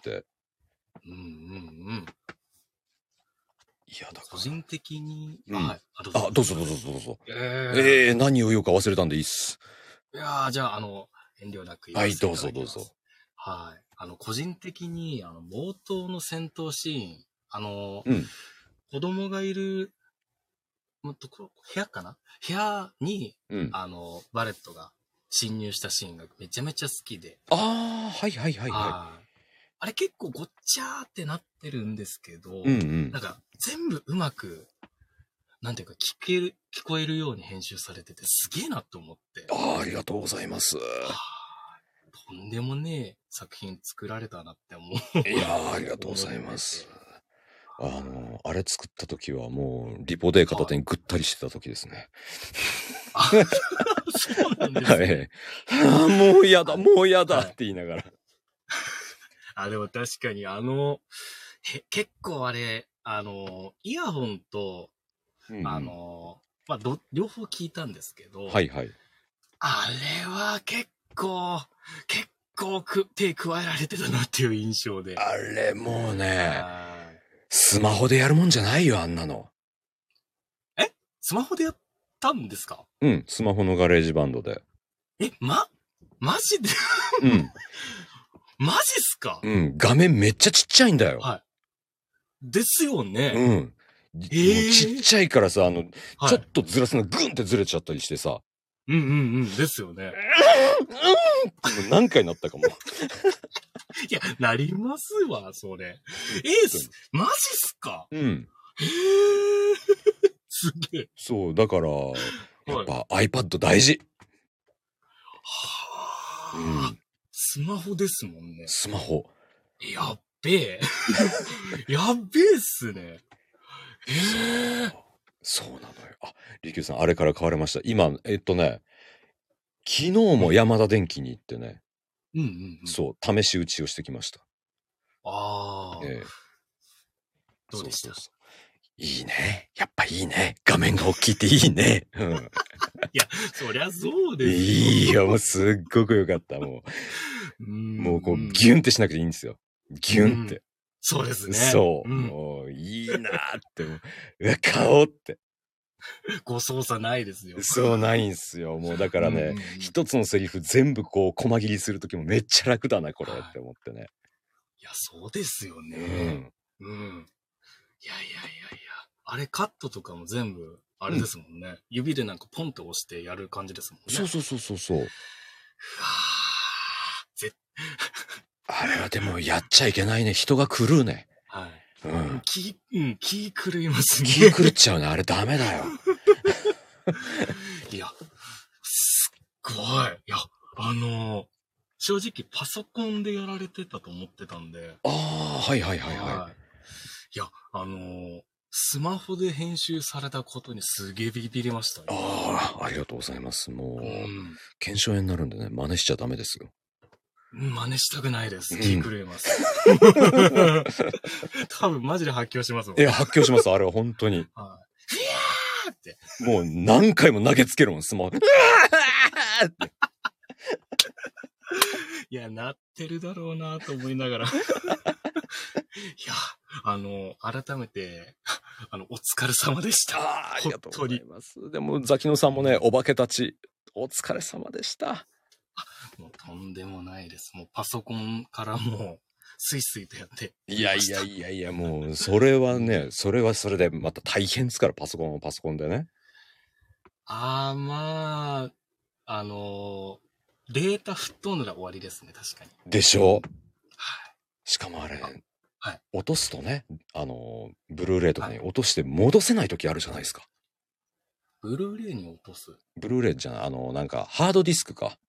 いや、だから。 個人的に、 どうぞ。何を言おうか忘れたんでいいっす。 いやじゃあ、遠慮なく言います。どうぞ。 はい。個人的に、冒頭の戦闘シーン、子供がいる、部屋かな？部屋に、バレットが侵入したシーンがめちゃめちゃ好きで。 ああ、はいはいはいははいあれ結構ごっちゃーってなってるんですけど、 い。うんうんなん。か全部うまく、なんていうか聞こえるように編集されててすげえなと思って。 ああ、ありがとうございます。 はあとんでもねえ作品作られたなって思う。 いやー、ありがとうございます。あれ作った時はもう、リポデー片手にぐったりしてた時ですね。 あそうなんですはね。 い。ああ、もうやだ、もうやだはいって言いながら。 あ、でも確かに結構あれ、イヤホンと、 うんうんまあ、両方聞いたんですけど、 はいはい。 あれは結構手加えられてたなっていう印象で。 あれもうね、 はいスマホでやるもんじゃないよ、あんなの。 スマホでやったんですか？ うん、スマホのガレージバンドで。 マジでうん、 マジっすか？ うん、画面めっちゃちっちゃいんだよ。 はい。ですようね。 ん。もうちっちゃいからさ、 はいちょっとずらすのグンってずれちゃったりしてさ、 うんうんうん。ですよね。 もう何回なったかも。 いや、なりますわ、それ。マジっすか？ うん。 へーすげえ。 そう、だから、やっぱ iPad 大事。 はあ、 うん。 スマホですもんね。 スマホ。 やっべえ。やっべえっすね。へえ。 そうなのよ。あ、リキューさん、あれから変わりました。今、昨日もヤマダ電機に行ってね、 うんうんうん。 そう、試し打ちをしてきました。 ああ、 ええどうでした？ そうそうそういいね。やっぱいいね。画面が大きいっていいね。うん。 いや、そりゃそうですよ。 いいよ、もうすっごくよかった。もうこう、ギュンってしなくていいんですよ。ギュンって。 そうですね。 そう。 ん、 もう、いいなーって、もう、うわ、顔って。 ご操作ないですよ。 そうないんすよ。もうだからね、一つのセリフ全部こう、細切りするときもめっちゃ楽だな、これって思ってね。 いや、そうですよね。 うん。 うん。いやいやいやいや。あれカットとかも全部、あれですもんね。指でなんかポンと押してやる感じですもんね。 そうそうそうそうそう。 うわあれはでもやっちゃいけないね。人が狂うね。 はい。 うん。 気狂いますね。 気狂っちゃうね。あれダメだよ。 いや、すっごい。いや、正直パソコンでやられてたと思ってたんで。 ああ、はいはいはいはい。 いや、スマホで編集されたことにすげえビビりましたね。 ああ、ありがとうございます。もう、腱鞘炎になるんでね、真似しちゃダメですよ。 真似したくないです。気狂います。多分マジで発狂しますもん。 いや、発狂します。あれは本当に。 はい。いやーって。 もう何回も投げつけるもん、スマホ。 いや、なってるだろうなと思いながら。いや、改めて、お疲れ様でした。 ありがとうございます。でも、ザキノさんもね、お化けたち、お疲れ様でした。 もうとんでもないです。もうパソコンからもう、スイスイとやって。 いや、もう、それはね、それはそれでまた大変ですから、パソコンはパソコンでね。 まあ、データ吹っ飛んだら終わりですね、確かに。 でしょ？ はい。 しかもあれ、 はい。 落とすとね、ブルーレイとかに落として戻せない時あるじゃないですか。 ブルーレイに落とす？ ブルーレイじゃない、なんか、ハードディスクか。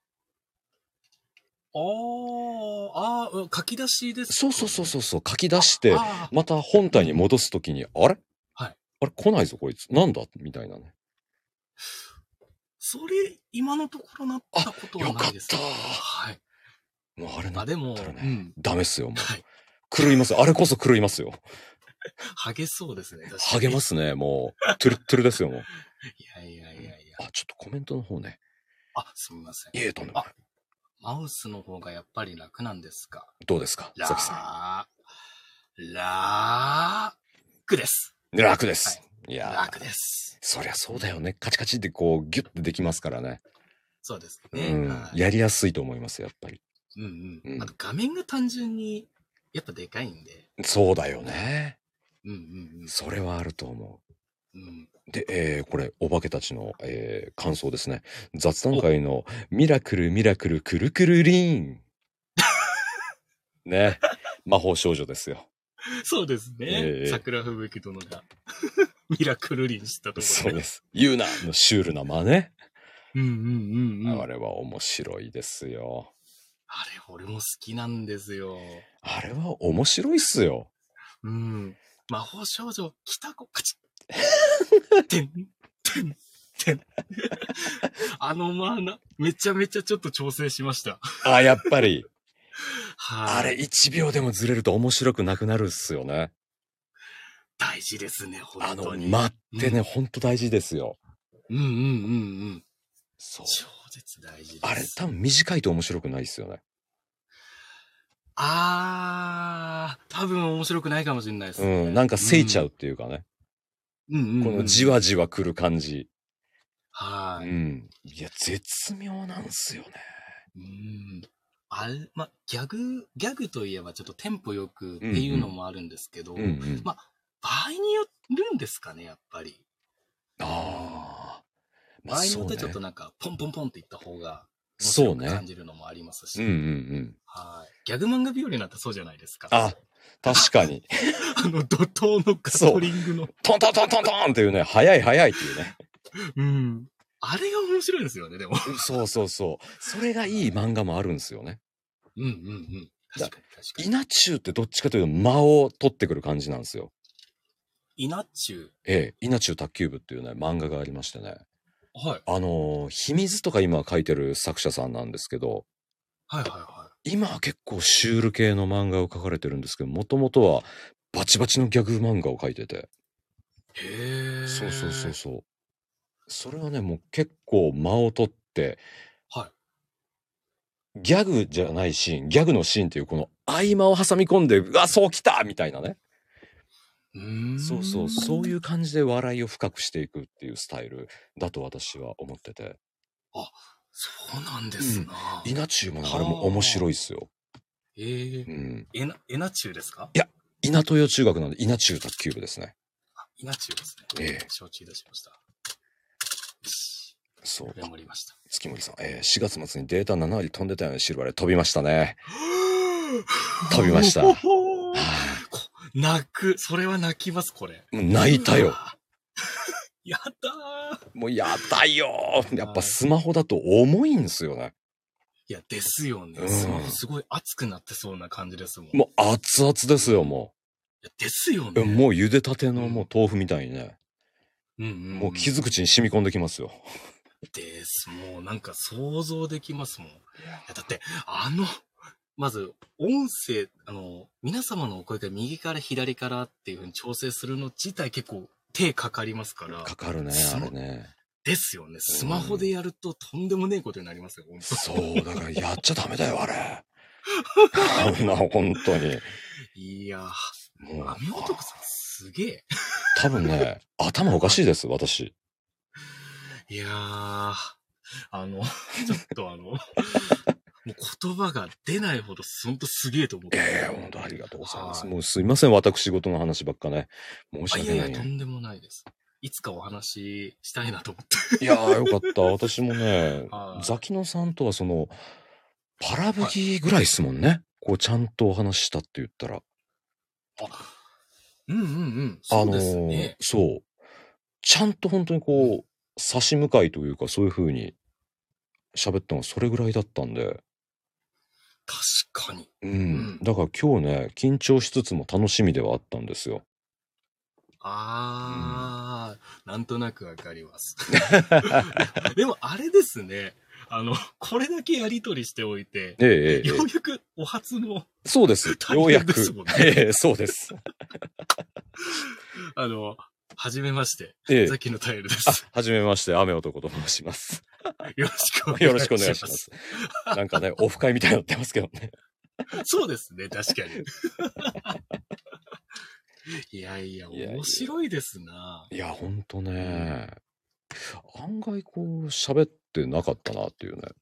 書き出しですそう、書き出して、また本体に戻すときに、あれ？ はい。 あれ、来ないぞ、こいつ。なんだみたいなね。 それ、今のところなったことはないです。 よかった。 はい。 もうあれなったらね、ダメっすよ、もう。はい。狂います。あれこそ狂いますよ。 励そうですね、確かに。励ますね、もう。トゥルットゥルですよ、もう。 いや。 ちょっとコメントの方ね。 すみません。 いえ、とんでもない。 マウスの方がやっぱり楽なんですか？ どうですか、ザキさん。楽です。 楽です。はい、いや楽です。 そりゃそうだよね。カチカチってこう、ギュッてできますからね。 そうですね。 やりやすいと思います、やっぱり。 あと画面が単純に、やっぱでかいんで。 そうだよね。それはあると思う。 で、これ、お化けたちの、感想ですね。雑談会のミラクルミラクルくるくるリン。ね。魔法少女ですよ。 そうですね。桜吹雪殿がミラクルリンしたところで。 そうです。ユーナのシュールな真似。 あれは面白いですよ。 あれ、俺も好きなんですよ。 あれは面白いっすよ。 魔法少女、来た子、カチッ。てん、てん、てん。めちゃめちゃちょっと調整しました。 やっぱり。 あれ1秒でもずれると面白くなくなるっすよね。 大事ですね、本当に。 間ってね、本当大事ですよ。 そう。超絶大事です。 あれ多分短いと面白くないっすよね。 多分面白くないかもしれないですね。 なんかせいちゃうっていうかね。このじわじわ来る感じ。いや、絶妙なんすよね。 ギャグといえばちょっとテンポよくっていうのもあるんですけど、場合によるんですかね、やっぱり。場合によってちょっとなんか、ポンポンポンっていった方が、面白く感じるのもありますし。ギャグ漫画日和になったらそうじゃないですか。 確かに。 怒涛のガトリングの。 トントントントントンっていうね、早いっていうね。 あれが面白いんですよね、でも。 そう。それがいい漫画もあるんですよね。 確かに。 稲中ってどっちかというと間を取ってくる感じなんですよ。 稲中稲中卓球部っていうね、漫画がありましてね。 はい。 秘密とか今書いてる作者さんなんですけど。今は結構シュール系の漫画を描かれてるんですけど、もともとはバチバチのギャグ漫画を描いてて。そう。それはね、もう結構間を取って、ギャグじゃないシーン、ギャグのシーンっていうこの合間を挟み込んで、そうきたみたいなね。そういう感じで笑いを深くしていくっていうスタイルだと私は思ってて。 そうなんですな。 稲中もあれも面白いっすよ。 稲中ですか？ いや、稲豊中学なんで稲中卓球部ですね。 稲中ですね。承知いたしました。 そう。 メモりました。 月森さん、4月末にデータ7割飛んでたよね、シルバーで飛びましたね。飛びました。 それは泣きます、これ。 泣いたよ。 やったー。もうやだよー。やっぱスマホだと重いんですよね。 いや、ですよね。スマホすごい熱くなってそうな感じですもん。 もう熱々ですよ、もう。いや、ですよね。 もう茹でたてのもう豆腐みたいにね。もう傷口に染み込んできますよ。 もうなんか想像できますもん。いや、だって、まず、音声、皆様のお声が右から左からっていう風に調整するの自体結構手かかりますから。 かかるね、あれね。 ですよね。スマホでやるととんでもねえことになりますよ、本当。 そう、だからやっちゃダメだよ、あれ。本当に。 いや、もう、網男さんすげえ。 多分ね、頭おかしいです、私。 いやー、ちょっともう言葉が出ないほどほんとすげえと思って。 本当ありがとうございます。もうすいません、私事の話ばっかね。申し訳ない。 いや、とんでもないです。いつかお話したいなと思って。 いやー、よかった。私もね、ザキノさんとはパラブギぐらいっすもんね。こう、ちゃんとお話したって言ったら。 そうですね。 そう。ちゃんと本当にこう、差し向かいというか、そういう風に喋ったのはそれぐらいだったんで。 確かに。 だから今日ね、緊張しつつも楽しみではあったんですよ。 なんとなくわかります。でもあれですね。これだけやりとりしておいて、ようやくお初の。 そうです。ようやく。そうです。 はじめまして。ザキのタイルです。 はじめまして、雨男と申します。 よろしくお願いします。 なんかね、オフ会みたいになってますけどね。 そうですね、確かに。いやいや、面白いですな。 いや、ほんとね。案外こう、喋ってなかったなっていうね。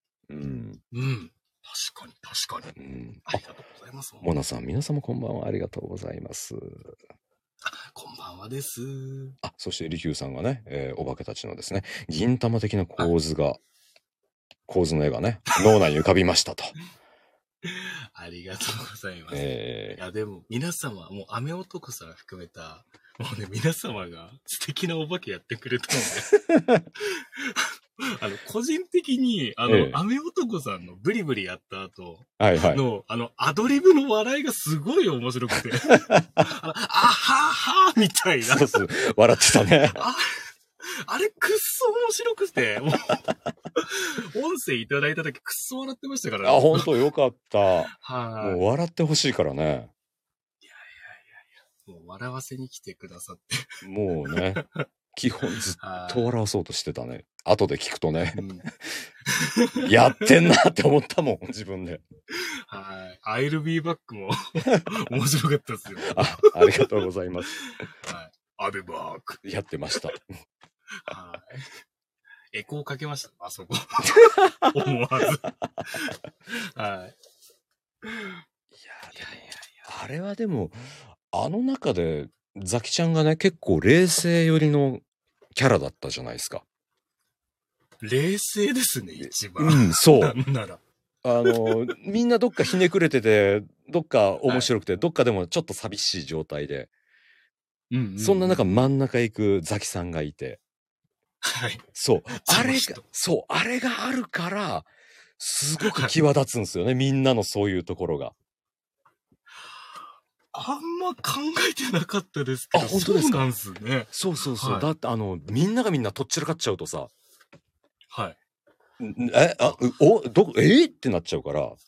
確かに。ありがとうございます。 モナさん、皆様こんばんは。ありがとうございます。 こんばんはです。 あ、そして利休さんがね、お化けたちのですね、銀玉的な構図の絵がね、脳内に浮かびましたと。 ありがとうございます。いや、でも、皆様、もう、雨男さん含めた、もうね、皆様が素敵なお化けやってくれたので、個人的に、雨男さんのブリブリやった後の、アドリブの笑いがすごい面白くて、あははみたいな。 そうそう、笑ってたね。 あれ、くっそ面白くて、もう、音声いただいた時くっそ笑ってましたからね。あ、ほんとよかった。 はい。 もう笑ってほしいからね。 いやいやいやいや、もう笑わせに来てくださって。 もうね、基本ずっと笑わそうとしてたね。後で聞くとね、やってんなって思ったもん、自分で。 はい。I'll be back も面白かったですよ。 ありがとうございます。 はい。I'll be back。 やってました。 はい。エコーかけました、あそこ。思わず。はい。いや、 でも、あれはでも、あの中で、ザキちゃんがね、結構冷静寄りのキャラだったじゃないですか。 冷静ですね、一番。 うん、そう。 なんなら。 みんなどっかひねくれてて、どっか面白くて、どっかでもちょっと寂しい状態で。そんな中真ん中行くザキさんがいて。 はい。 そう。あれがあるから、すごく際立つんですよね、みんなのそういうところが。 あんま考えてなかったですけど。 あ、本当ですか？ そうなんすね。 そうそうそう。だってみんながみんなとっちらかっちゃうとさ。 はい。 ってなっちゃうから。そう、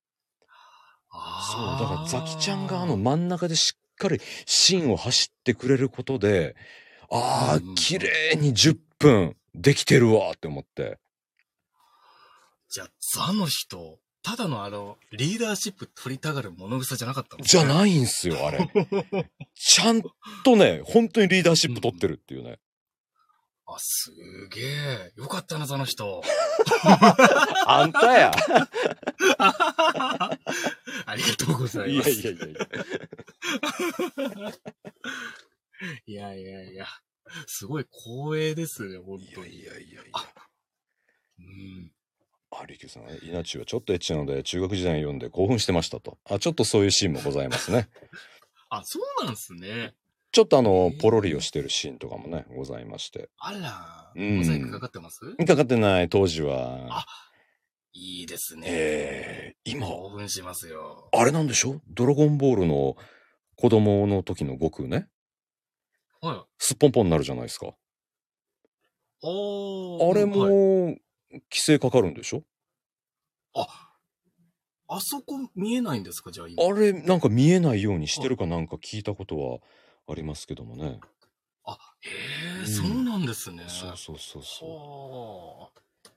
あだからザキちゃんが真ん中でしっかり芯を走ってくれることで、綺麗に10分できてるわって思って。 じゃあ、ザの人、ただのリーダーシップ取りたがる物草じゃなかったの？ じゃないんすよ、あれ。ちゃんとね、本当にリーダーシップ取ってるっていうね。 あ、すげえ。よかったな、ザの人。 あんたや。 ありがとうございます。いや。すごい光栄ですね、本当に。いや。 リキューさんね、稲中はちょっとエッチなので、中学時代に読んで興奮してましたと。ちょっとそういうシーンもございますね。 あ、そうなんすね。 ちょっとポロリをしてるシーンとかもね、ございまして。 あら、モザイクかかってます？ かかってない、当時は。 あ、いいですね。 今。 興奮しますよ。 あれなんでしょ？ドラゴンボールの子供の時の悟空ね。 はい。 すっぽんぽんになるじゃないですか。あれも、規制かかるんでしょ？ あそこ見えないんですか、じゃあ今。 あれ、なんか見えないようにしてるかなんか聞いたことはありますけどもね。 へえ、そうなんですね。 そう。 は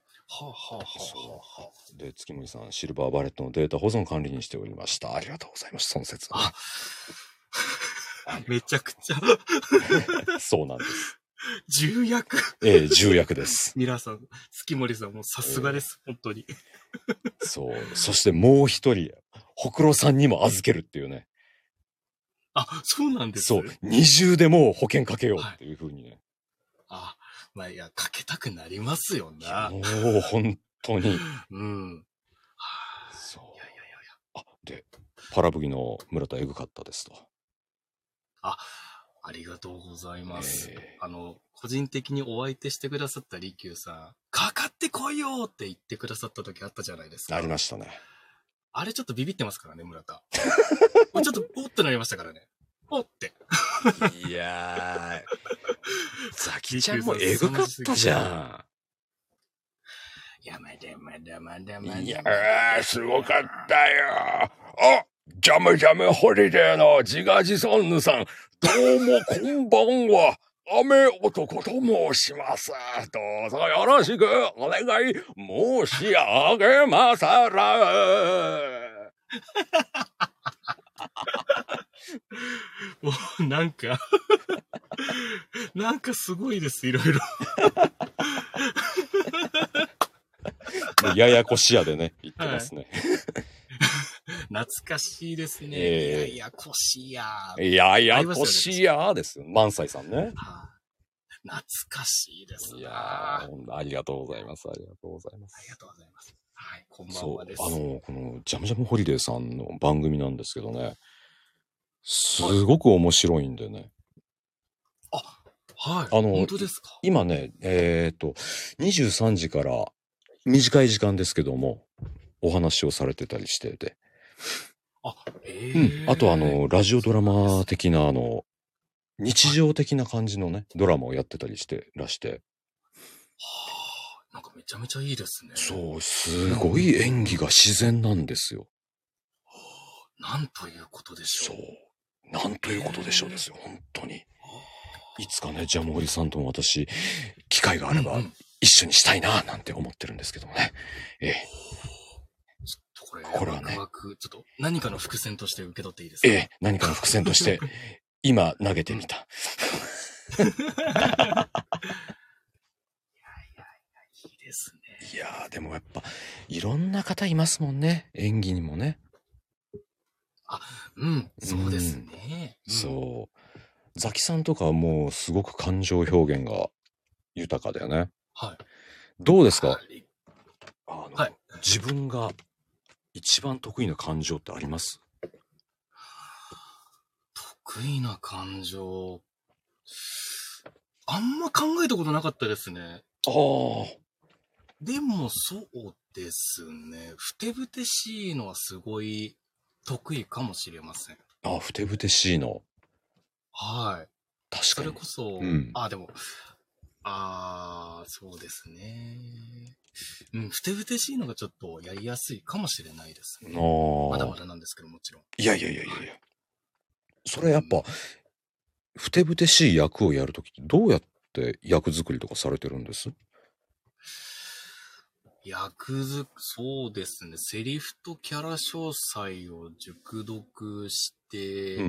あ。 で、月森さん、シルバーバレットのデータ保存管理にしておりました。ありがとうございます。その説は、 ね。めちゃくちゃ。 そうなんです。 重役。 重役です。 皆さん、月森さんもさすがです、本当に。 そう。そしてもう一人、ほくろさんにも預けるっていうね。 そうなんです。 そう。二重でも保険かけようっていう風にね。 まあいや、かけたくなりますよな。 もう本当に。 そう。いや。 で、パラブギの村田エグかったですと。 ありがとうございます。個人的にお相手してくださった利休さん、かかってこいよって言ってくださった時あったじゃないですか。 ありましたね。 あれちょっとビビってますからね、村田。ちょっと、おってなりましたからね。おって。 いやー、ザキちゃんもエグかったじゃん。 いや、まだ。 いやー、すごかったよ。ジャムジャムホリデーの自画自尊ヌさん、どうもこんばんは。雨男と申します。どうぞよろしくお願い申し上げますら。 もうなんかすごいです、いろいろ。 ややこしやでね、言ってますね。 懐かしいですね。 ええいやいや、こしや。 いやいや、 ありますよねこしやですよ。萬斎さんね。 はい懐かしいですいやな。 ほんとありがとうございます。ありがとうございます。 ありがとうございます。はい、こんばんそう、 はです。 このジャムジャムホリデーさんの番組なんですけどね、すごく面白いんでね。 はい。 本当ですか？ 今ね、23時から短い時間ですけども、お話をされてたりしてて。あとラジオドラマ的な日常的な感じのね、ドラマをやってたりしてらして。 なんかめちゃめちゃいいですね。 そう、すごい演技が自然なんですよ。 なんということでしょう。 そう。なんということでしょうですよ、本当に。いつかね、ジャムホリさんとも私、機会があれば、一緒にしたいな、なんて思ってるんですけどもね。 ちょっとこれはね、 ちょっと何かの伏線として受け取っていいですか？ 何かの伏線として、今投げてみた。 いやいいですね。 いやー、でもやっぱ、いろんな方いますもんね。演技にもね。 そうですね。 そう。ザキさんとかはもうすごく感情表現が豊かだよね。 はい。 どうですか？ はい。 自分が一番得意な感情ってあります？ 得意な感情。あんま考えたことなかったですね。でもそうですね。ふてぶてしいのはすごい得意かもしれません。 ふてぶてしいの。 はい。 確かに。 それこそ、でも、そうですね。ふてぶてしいのがちょっとやりやすいかもしれないですね。まだまだなんですけど、もちろん。 いや。それやっぱ、ふてぶてしい役をやるときってどうやって役作りとかされてるんです？ そうですね。セリフとキャラ詳細を熟読して、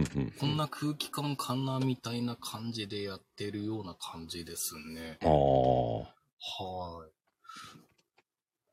こんな空気感かなみたいな感じでやってるような感じですね。はい。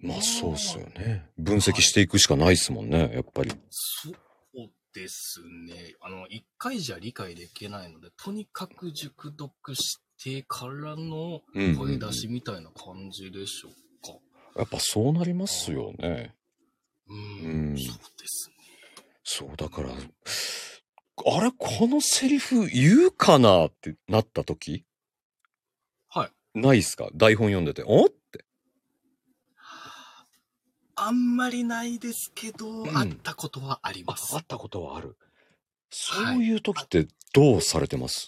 まあそうっすよね。分析していくしかないっすもんね、やっぱり。 そうですね。一回じゃ理解できないので、とにかく熟読してからの声出しみたいな感じでしょうか。 やっぱそうなりますよね。 そうですね。 そう、だから、あれ、このセリフ言うかなってなった時？ はい。 ないっすか？台本読んでて、おって。 あんまりないですけど、あったことはあります。 あったことはある。そういう時ってどうされてます？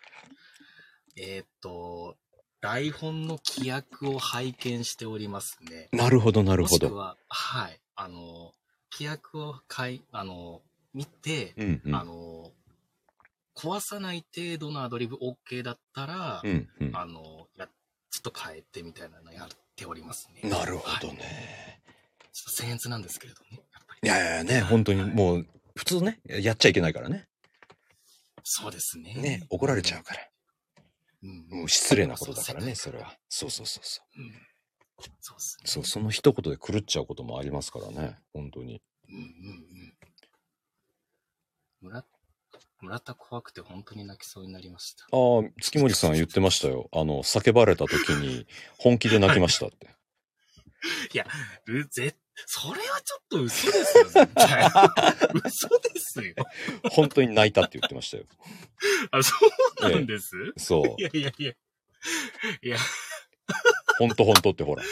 台本の規約を拝見しておりますね。 なるほど。 もしくは、はい。規約を見て、壊さない程度のアドリブ OK だったら、ちょっと変えてみたいなのやっておりますね。 なるほどね。 ちょっと僭越なんですけれどね。やっぱりいやね、本当にもう、普通ね、やっちゃいけないからね。 そうですね。 ね、怒られちゃうから。もう失礼なことだからね、それは。そう。そうですね。そう、その一言で狂っちゃうこともありますからね、本当に。 村田怖くて本当に泣きそうになりました。 月森さん言ってましたよ。叫ばれた時に本気で泣きましたって。 いや、それはちょっと嘘ですよ、絶対。嘘ですよ。 本当に泣いたって言ってましたよ。 そうなんです、 そう。 いや。 本当ってほら。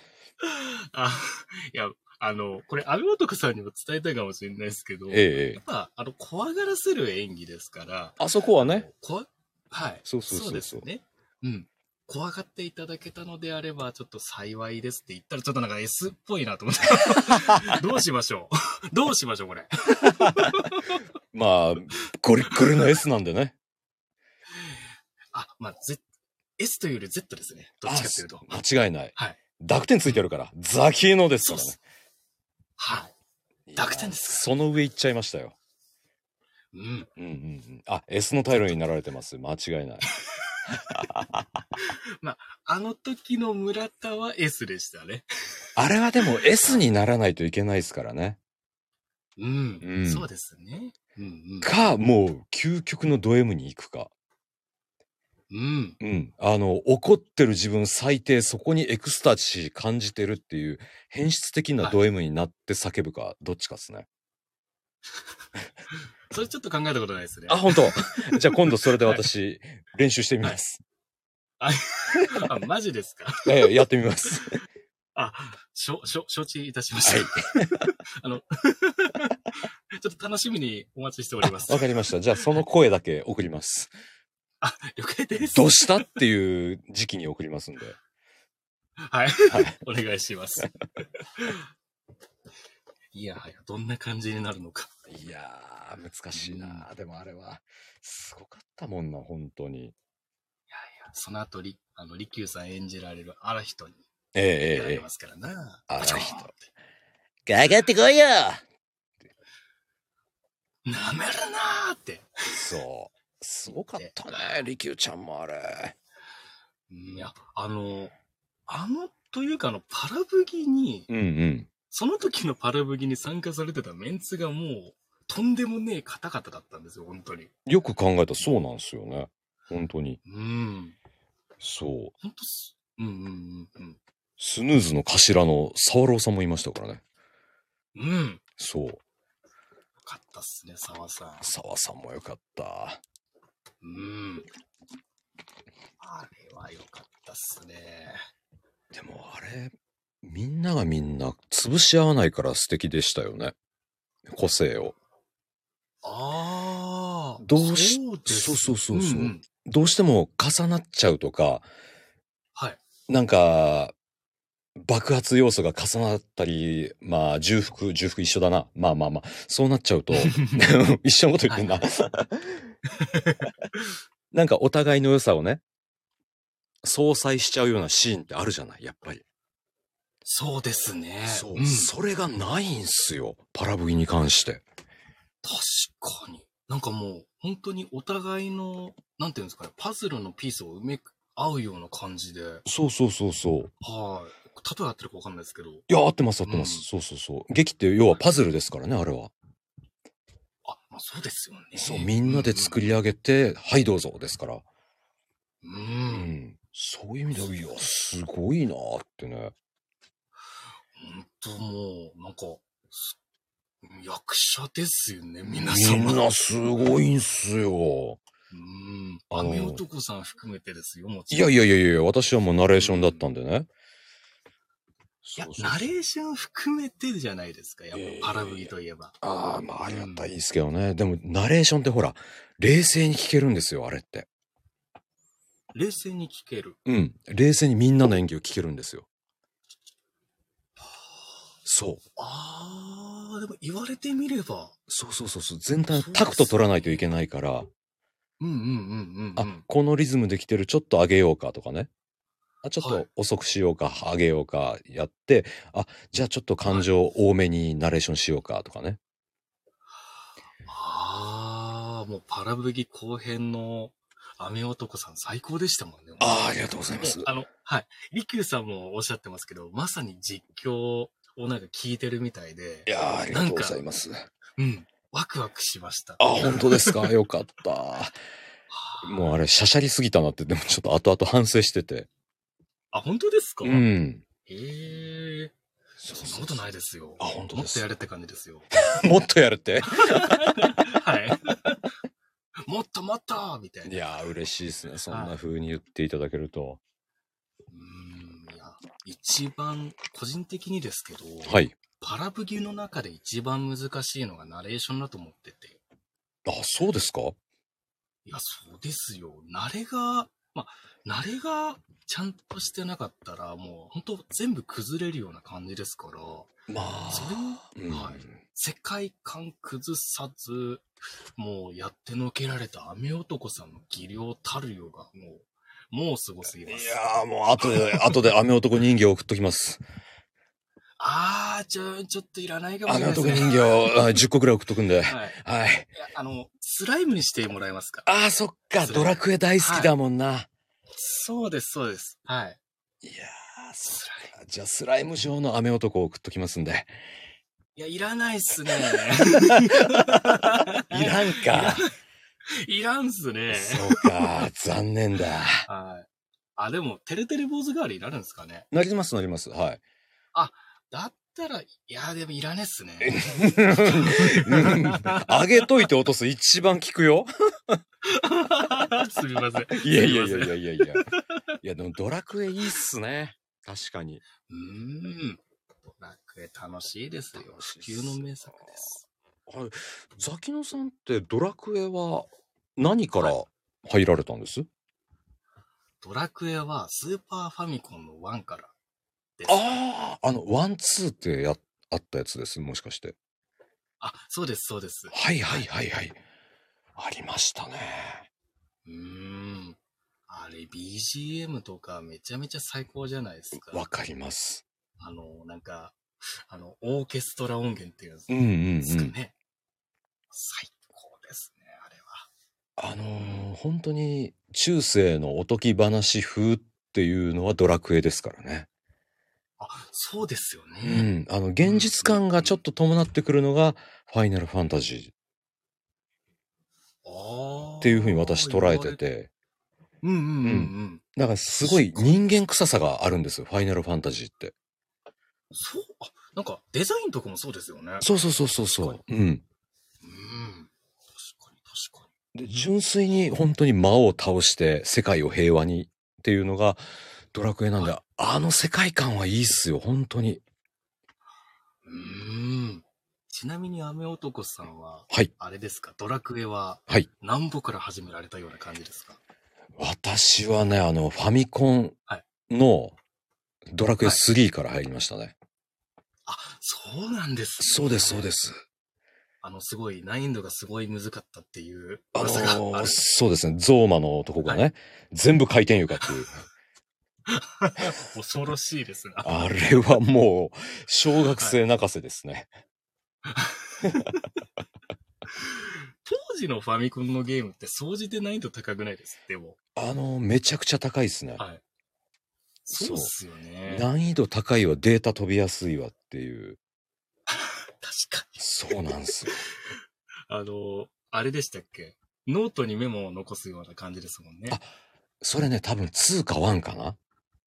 いや、これ、安倍男さんにも伝えたいかもしれないですけど、やっぱ、怖がらせる演技ですから。 あそこはね。 はい。そうですね。怖がっていただけたのであれば、ちょっと幸いですって言ったら、ちょっとなんか S っぽいなと思って。どうしましょう、これ。 まあ、ゴリッゴリの S なんでね。 S というより Z ですね。どっちかっていうと。 間違いない。 はい。 濁点ついてるから。ザキのですからね。 はい。濁点ですその上行っちゃいましたよ。S のタイルになられてます。間違いない。 あの時の村田は S でしたね。 あれはでも S にならないといけないですからね。 そうですね。 か、もう、究極のド M に行くか。怒ってる自分最低、そこにエクスタシー感じてるっていう、変質的なド M になって叫ぶか、どっちかっすね。 それちょっと考えたことないですね。 あ、本当。じゃあ今度それで私、練習してみます。 マジですか？ やってみます。 承知いたしました。ちょっと楽しみにお待ちしております。 わかりました。じゃあその声だけ送ります。 了解です。 どうしたっていう時期に送りますんで。 はい。お願いします。いや、どんな感じになるのか。 いやー、難しいな。でもあれは、すごかったもんな、本当に。 その後、利休さん演じられる荒人に。やられますからな。 荒人。かかってこいよなめるなーって。 そう。すごかったね、利休ちゃんもあれ。 いや、というかパラブギに、その時のパラブギに参加されてたメンツがもう、とんでもねえ方々だったんですよ、本当に。 よく考えたらそうなんですよね。本当に。そう。 本当スヌーズの頭の沢朗さんもいましたからね。そう。よかったっすね、沢さん。 沢さんもよかった。 あれはよかったっすね。 でもあれ、みんながみんな潰し合わないから素敵でしたよね。個性を。そう。どうしても重なっちゃうとか、なんか、爆発要素が重なったり、まあ、重複一緒だな。まあ、そうなっちゃうと、一緒のこと言ってんな。なんかお互いの良さをね、相殺しちゃうようなシーンってあるじゃない、やっぱり。 そうですね。 そう。それがないんすよ、パラブギに関して。 確かに。なんかもう、本当にお互いの、なんていうんですかね、パズルのピースを埋め合うような感じで。 そう。 例え合ってるかわかんないですけど。いや、合ってます。そう。劇って要はパズルですからね、あれは。 そうですよね。 そう、みんなで作り上げて、はいどうぞですから。そういう意味では、いや、すごいなーってね。 本当もう、なんか、役者ですよね、皆様。 みんなすごいんすよ。 雨男さん含めてですよ、もちろん。いや、私はもうナレーションだったんでね。 ナレーション含めてじゃないですか、やっぱパラブギといえば。 まあありがたいですけどね。でも、ナレーションってほら、冷静に聞けるんですよ、あれって。 冷静に聞ける？ 冷静にみんなの演技を聞けるんですよ。そう。 でも言われてみれば。 そう。全体タクト取らないといけないから。このリズムで来てる、ちょっと上げようかとかね。ちょっと遅くしようか、上げようかやって、じゃあちょっと感情多めにナレーションしようかとかね。 もうパラブギ後編の雨男さん最高でしたもんね。 ありがとうございます。 利休さんもおっしゃってますけど、まさに実況をなんか聞いてるみたいで。 ありがとうございます。 ワクワクしました。 本当ですか？よかった。もうあれ、しゃしゃりすぎたなって、でもちょっと後々反省してて。 本当ですか？そんなことないですよ。 本当です。 もっとやるって感じですよ。 もっとやるってもっともっとみたいな。 いや嬉しいですね。そんな風に言っていただけると。 一番、個人的にですけど、パラブギの中で一番難しいのがナレーションだと思ってて。 そうですか？ いや、そうですよ。ナレがちゃんとしてなかったら、もう本当全部崩れるような感じですから、それを、世界観崩さず、もうやってのけられた雨男さんの技量たるよが、もうすごすぎます。 いやもう後で雨男人形送っときます。 ちょっといらないかもしれないですね。雨男人形10個くらい送っとくんで。 スライムにしてもらえますか？ そっか、ドラクエ大好きだもんな。 そうです。いやじゃあスライム状の雨男を送っときますんで。 いや、いらないっすね。 いらんか。 いらんっすね。 そうか、残念だ。 はい。あ、でも、てるてる坊主代わりになるんですかね。 なります、なります。はい。 あ、だったら、いや、でもいらねえっすね。 あげといて落とす一番効くよ。 すみません。 いやいやいやいやいやいや。いや、でもドラクエいいっすね。確かに。 ドラクエ楽しいですよ。不朽の名作です。 はい。ザキノさんってドラクエは何から入られたんです？ ドラクエはスーパーファミコンの1からです。 ああ、ワン、ツーってあったやつです。もしかして。 あ、そうです、そうです。 はいはいはいはい。ありましたね。 あれ、BGM とかめちゃめちゃ最高じゃないですか。 わかります。 なんか、オーケストラ音源っていうんですかね。最高ですね、あれは。本当に中世のおとぎ話風っていうのはドラクエですからね。 あ、そうですよね。 現実感がちょっと伴ってくるのがファイナルファンタジーっていう風に私捉えてて。だからすごい人間臭さがあるんですよ、ファイナルファンタジーって。 そう、なんかデザインとかもそうですよね。 そう。確かに確かに。で、純粋に本当に魔王を倒して世界を平和にっていうのがドラクエなんで、あの世界観はいいっすよ、本当に。 ちなみに雨男さんは、あれですか、ドラクエは、何歩から始められたような感じですか？ 私はね、ファミコンのドラクエ3から入りましたね。 あ、そうなんですね。 そうです、そうです。 すごい、難易度がすごい難かったっていう噂がある。 そうですね、ゾーマのとこがね、全部回転床っていう。 恐ろしいですね。 あれはもう、小学生泣かせですね。 当時のファミコンのゲームって総じて難易度高くないですでも。 めちゃくちゃ高いですね。 はい。そうっすよね。 難易度高いわ、データ飛びやすいわっていう。 確かに。 そうなんですよ。 あれでしたっけ？ノートにメモを残すような感じですもんね。 あ、それね、多分2か1かな？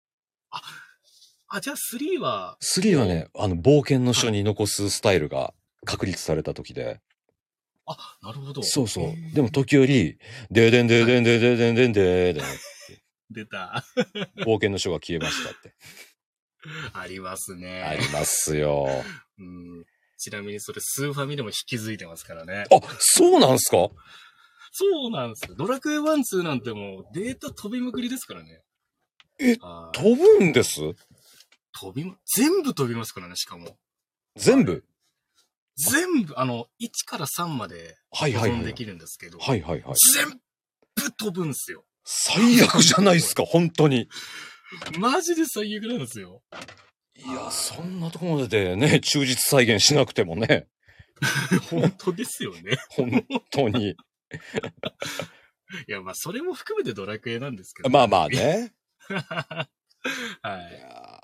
じゃあ3は。 3はね、冒険の書に残すスタイルが確立された時で。 なるほど。 そうそう。でも時折、ででんででんでででんでんでで出た。 冒険の書が消えましたって。 ありますね。 ありますよ。 ちなみにそれスーファミでも引き継いでますからね。 あ、そうなんすか？ そうなんですよ。ドラクエ1、2なんてもうデータ飛びまくりですからね。 飛ぶんです？ 全部飛びますからね、しかも。 全部？ 全部、1から3まで保存できるんですけど。全部飛ぶんすよ。 最悪じゃないっすか、本当に。 マジで最悪なんですよ。 いや、そんなとこまででね、忠実再現しなくてもね。 本当ですよね。 本当に。 いや、まあ、それも含めてドラクエなんですけど。 まあまあね。 はい。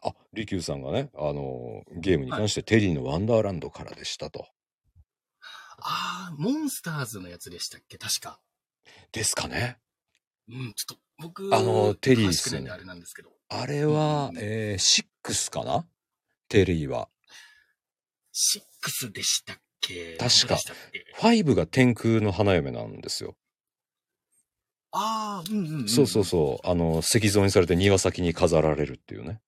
リキューさんがね、ゲームに関してテリーのワンダーランドからでしたと。 モンスターズのやつでしたっけ？確か。 ですかね。 ちょっと、僕、 テリーっすね。 あれなんですけど。 あれは、6かな？テリーは。 6でしたっけ？ 確か。5が天空の花嫁なんですよ。そうそうそう。石像にされて庭先に飾られるっていうね。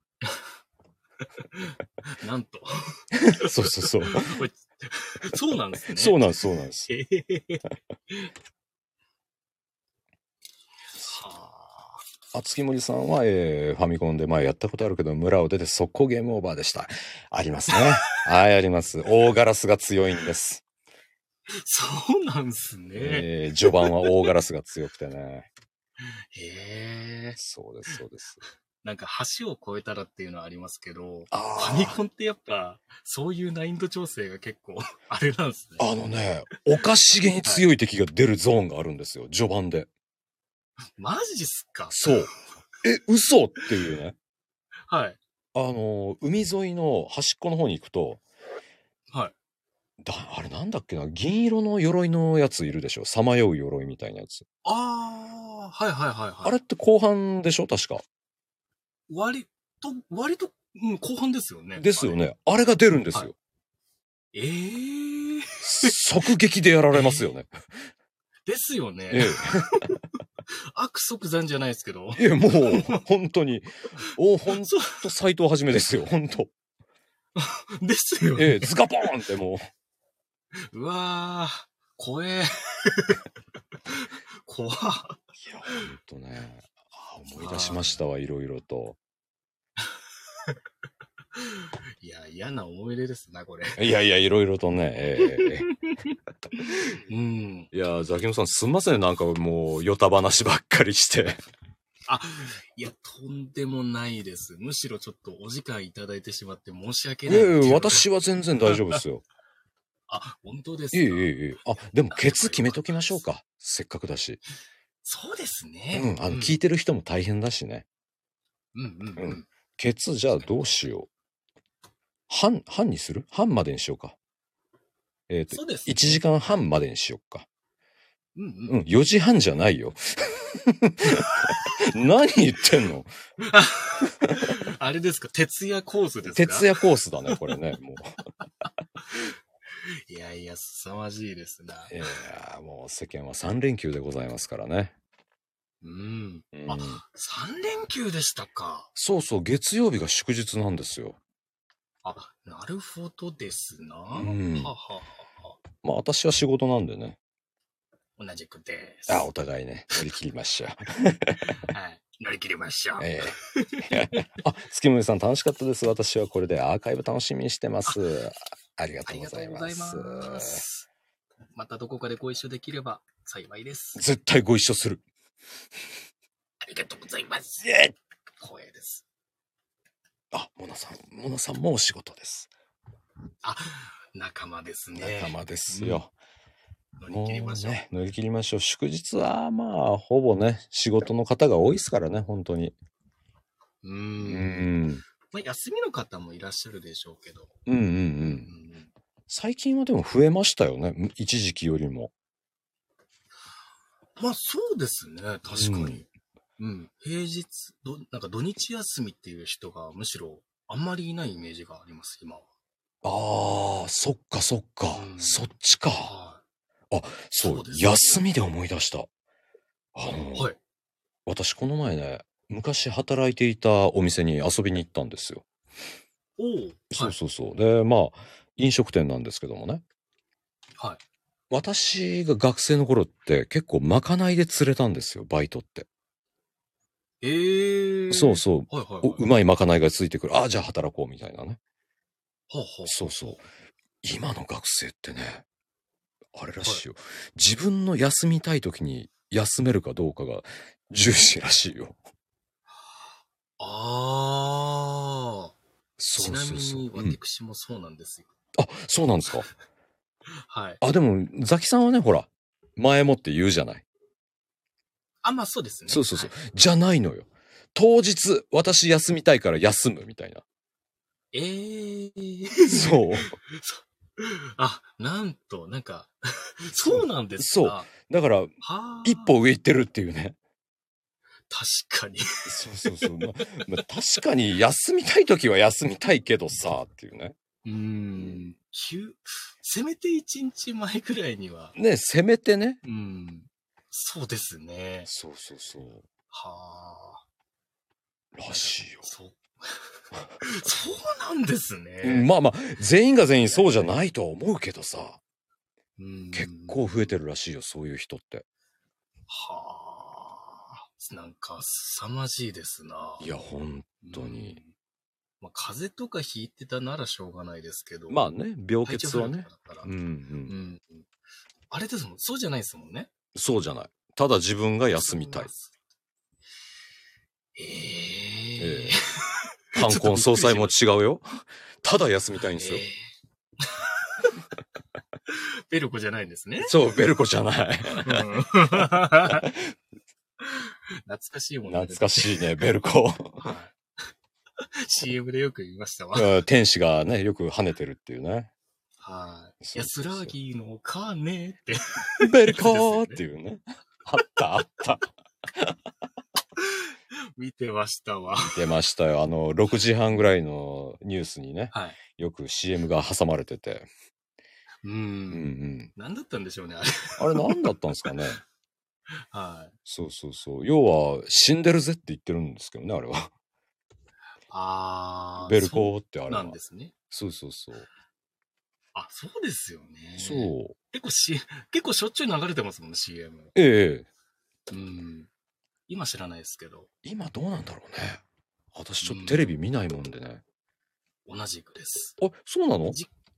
なんと。 そうそうそう。 そうなんですね。 そうなんです、そうなんです。月森さんは、ファミコンで前やったことあるけど、村を出て速攻ゲームオーバーでした。ありますね。はい、あります。大ガラスが強いんです。 そうなんすね。 序盤は大ガラスが強くてね。そうです、そうです。 なんか橋を越えたらっていうのはありますけど、ファミコンってやっぱ、そういう難易度調整が結構、あれなんですね。 おかしげに強い敵が出るゾーンがあるんですよ、序盤で。 マジっすか？ そう。嘘っていうね。 はい。 海沿いの端っこの方に行くと、 あれなんだっけな、銀色の鎧のやついるでしょ、さまよう鎧みたいなやつ。 ああ、はいはいはいはい。 あれって後半でしょ確か。 割と、うん、後半ですよね。 ですよね。あれが出るんですよ。 はい、ええ即撃でやられますよね。 ですよね。 ええ。 悪即残じゃないですけど。 いや、もう、本当に。ほんと斎藤はじめですよ、本当。 ですよね。 ええ、ズカポーンってもうわー、怖え。怖っ。 う。いや、ほんとね。思い出しましたわ、いろいろと。 いや、嫌な思い出ですな、これ。 いやいや、いろいろとね。 うん。 いや、ザキモさんすんません。なんかもう、ヨタ話ばっかりして。 いや、とんでもないです。むしろちょっとお時間いただいてしまって申し訳ない。 私は全然大丈夫ですよ。 本当ですか？ でも、ケツ決めときましょうか。せっかくだし。 そうですね。 聞いてる人も大変だしね。ケツじゃあどうしよう。半にする？半までにしようか。 そうですね。 1時間半までにしようか。 4 4時半じゃないよ。何言ってんの？ あれですか、徹夜コースですか？ 徹夜コースだね、これね、もう。 いやいや、凄まじいですな。 いや、もう世間は3連休でございますからね。 3連休でしたか。 そうそう、月曜日が祝日なんですよ。 なるほどですな。 まあ、私は仕事なんでね。 同じくです。 お互いね、乗り切りましょう。 はい。乗り切りましょう。 月森さん楽しかったです。私はこれでアーカイブ楽しみにしてます。ありがとうございます。 またどこかでご一緒できれば幸いです。 絶対ご一緒する。 ありがとうございます。光栄です。 モナさんもお仕事です。 仲間ですね。 仲間ですよ。 乗り切りましょう。 乗り切りましょう。祝日はまあ、ほぼね、仕事の方が多いですからね、本当に。 まあ、休みの方もいらっしゃるでしょうけど。 最近はでも増えましたよね、一時期よりも。 まあ、そうですね、確かに。平日、なんか土日休みっていう人がむしろあんまりいないイメージがあります、今は。 そっか。そっちか。そう、休みで思い出した。私この前ね、昔働いていたお店に遊びに行ったんですよ。そう。で、まあ、飲食店なんですけどもね。私が学生の頃って結構まかないで釣れたんですよ、バイトって。そう。うまいまかないがついてくる。じゃあ働こうみたいなね。そう。今の学生ってね、あれらしいよ。自分の休みたい時に休めるかどうかが重視らしいよ。 ちなみに私もそうなんですよ。 そうなんですか。 はい。 でも、ザキさんはね、ほら、前もって言うじゃない。 まあそうですね。 そう。じゃないのよ。当日、私休みたいから休むみたいな。そう。 なんと、なんか、そうなんですか。 そう。だから、一歩上行ってるっていうね。 確かに。 そう。まあ、確かに休みたいときは休みたいけどさ、っていうね。 せめて1日前くらいには。 ね、せめてね。 そうですね。 そう。らしいよ。 そうなんですね。 まあ、全員が全員そうじゃないとは思うけどさ。結構増えてるらしいよ、そういう人って。 なんか、凄まじいですな。 いや、本当に。 風邪とかひいてたならしょうがないですけど。 まあね、病欠はね。 あれですもん、そうじゃないですもんね。 そうじゃない。ただ自分が休みたい。冠婚葬祭も違うよ。ただ休みたいんですよ。 ベルコじゃないんですね。 そう、ベルコじゃない。 懐かしいもんね。懐かしいね、ベルコ。 CM でよく言いましたわ。 天使がね、よく跳ねてるっていうね。 はい。 そうそうそう安らぎの鐘って。 ベルコーっていうね。あったあった。 見てましたわ。 出ましたよ。6時半ぐらいのニュースにね、 はい。 よく CM が挟まれてて。 うん。 うんうん。 何だったんでしょうね、あれ。 あれ何だったんですかね。 はい。 そうそうそう。要は、死んでるぜって言ってるんですけどね、あれは。 あー。 ベルコーってあれは。 なんですね。 そうそうそう。 あ、そうですよね。 そう。 結構しょっちゅう流れてますもんね、CM。 ええ。 うん。今知らないですけど。 今どうなんだろうね。私ちょっとテレビ見ないもんでね。 同じくです。 あ、そうなの？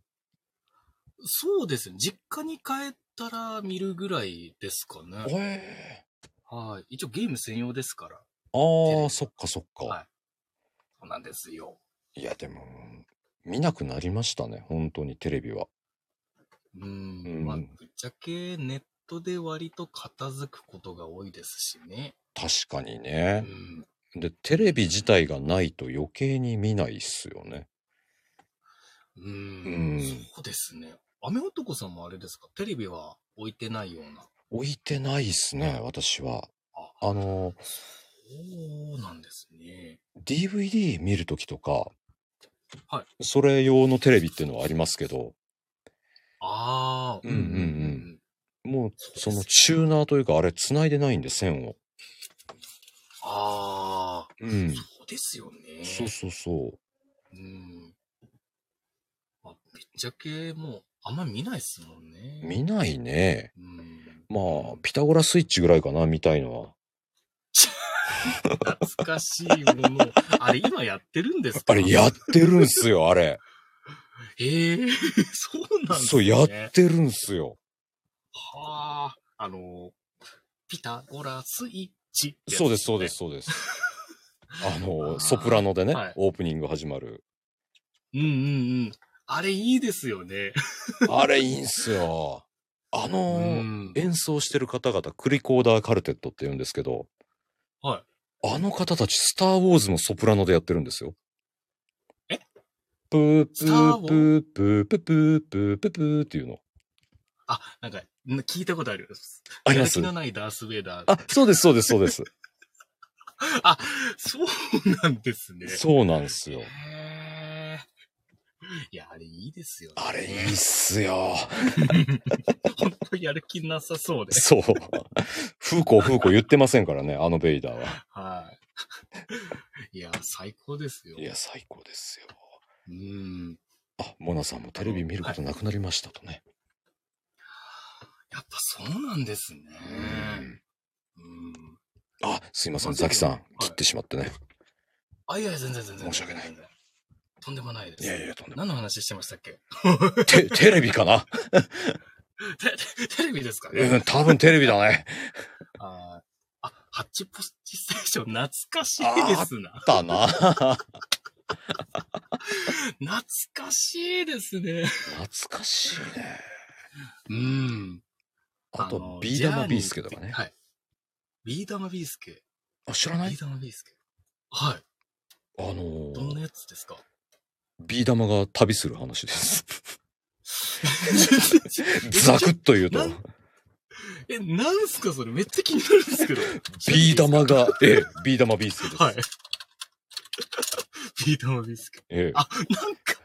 そうですね。実家に帰ったら見るぐらいですかね。 ええ。 はい。一応ゲーム専用ですから。 ああ、そっかそっか。 はい。そうなんですよ。 いや、でも、見なくなりましたね、本当にテレビは。 まあ、ぶっちゃけネットで割と片付くことが多いですしね。 確かにね。で、テレビ自体がないと余計に見ないっすよね。 そうですね。雨男さんもあれですか？テレビは置いてないような。 置いてないっすね、私は。 そうなんですね。 DVD 見るときとか、 はい。 それ用のテレビっていうのはありますけど、 ああ、 もう、そのチューナーというか、あれ、繋いでないんで、線を。 ああ、そうですよね。 そうそうそう。 ぶっちゃけもう、あんま見ないっすもんね。 見ないね。まあ、ピタゴラスイッチぐらいかな、見たいのは。 懐かしいもの。あれ、今やってるんですか？ あれ、やってるんすよ、あれ。 そうなんですね。 そう、やってるんすよ。 はあ、ピタゴラスイッチ、ね。 そうです、そうです、そうです。ソプラノでね、オープニング始まる。 あれいいですよね。 あれいいんすよ。演奏してる方々、クリコーダーカルテットって言うんですけど、 はい。 あの方たち、スター・ウォーズのソプラノでやってるんですよ。 え？ プープープープープープープープープーっていうの。 あ、なんか、聞いたことあります。 あります？ やる気のないダース・ベイダー。 あ、そうです、そうです、そうです。 あ、そうなんですね。 そうなんですよ。 いや、あれいいですよね。 あれいいっすよ。 本当やる気なさそうで。 そう。フーコー言ってませんからね、あのベイダーは。 はい。いや、最高ですよ。 いや、最高ですよ。あ、モナさんもテレビ見ることなくなりましたとね。 やっぱそうなんですね。 あ、すいません、ザキさん、切ってしまってね。 いや、全然。 申し訳ない。 とんでもないです。 いや、とんでもない。 何の話してましたっけ？ テレビかな？ テレビですかね？ 多分テレビだね。 ハッチポッチステーション懐かしいですな。 あったな。 懐かしいですね。 懐かしいね。あと、ビー玉ビースケとかね。 はい。ビー玉ビースケ。 あ、知らない？ ビー玉ビースケ。はい。どんなやつですか？ ビー玉が旅する話です。ざくっと言うと。 なんすかそれめっちゃ気になるんですけど。 ビー玉が、ビー玉ビースケです。 はい。ビー玉ビースケ。あ、なんか。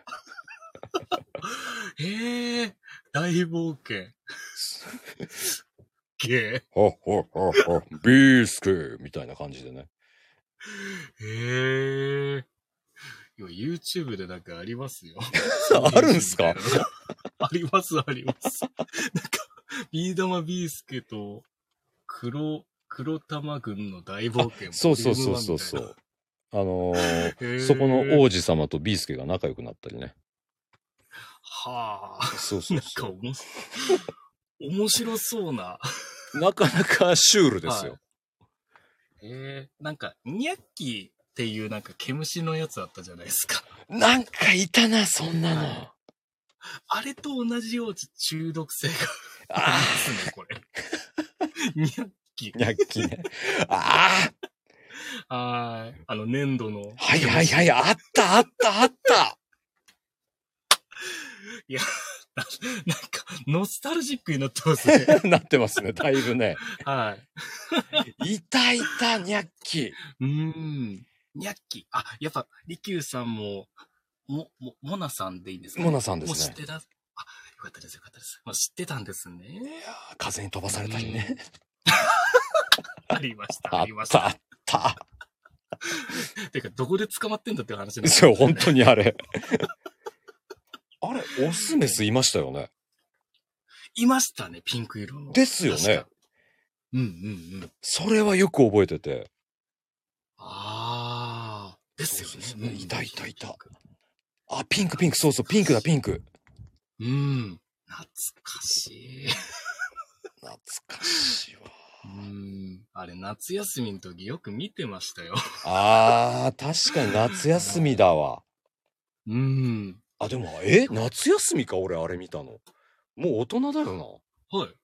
大冒険。ビースケみたいな感じでね。 今 YouTube でなんかありますよ。 あるんすか？ あります。なんか、ビー玉ビースケと、黒玉軍の大冒険。 そう。そこの王子様とビースケが仲良くなったりね。 はあ。 そう。 なんか面白そうな。 なかなかシュールですよ。 なんか、ニャッキーっていうなんか毛虫のやつあったじゃないですか。 なんかいたな、そんなの。 あれと同じように中毒性がありますね、これ。ニャッキー。 ニャッキーね。 粘土の。 はい、あった。 いや、懐ノスタルジックになってますね。 なってますね、だいぶね。 はい。 いたいた、ニャッキ。 ニャッキ。あ、やっぱ、利休さんも、モナさんでいいんですかね。 モナさんですね。 もう知ってた。あ、よかったです、よかったです。もう知ってたんですね。 いやー、風に飛ばされたりね。 ありました、 あありました。 った。 てか、どこで捕まってんだっていう話なんそう、本当にあれ。あれ、オスメスいましたよね。 いましたね、ピンク色の。 ですよね。 それはよく覚えてて。 ああ、ですよね。 いた。あ、ピンク、そうそう、ピンクだ、ピンク。 懐かしい。 懐かしいわ。 あれ、夏休みの時よく見てましたよ。 あー、確かに夏休みだわ。あ、でも、夏休みか、俺、あれ見たの。もう大人だよな。 はい。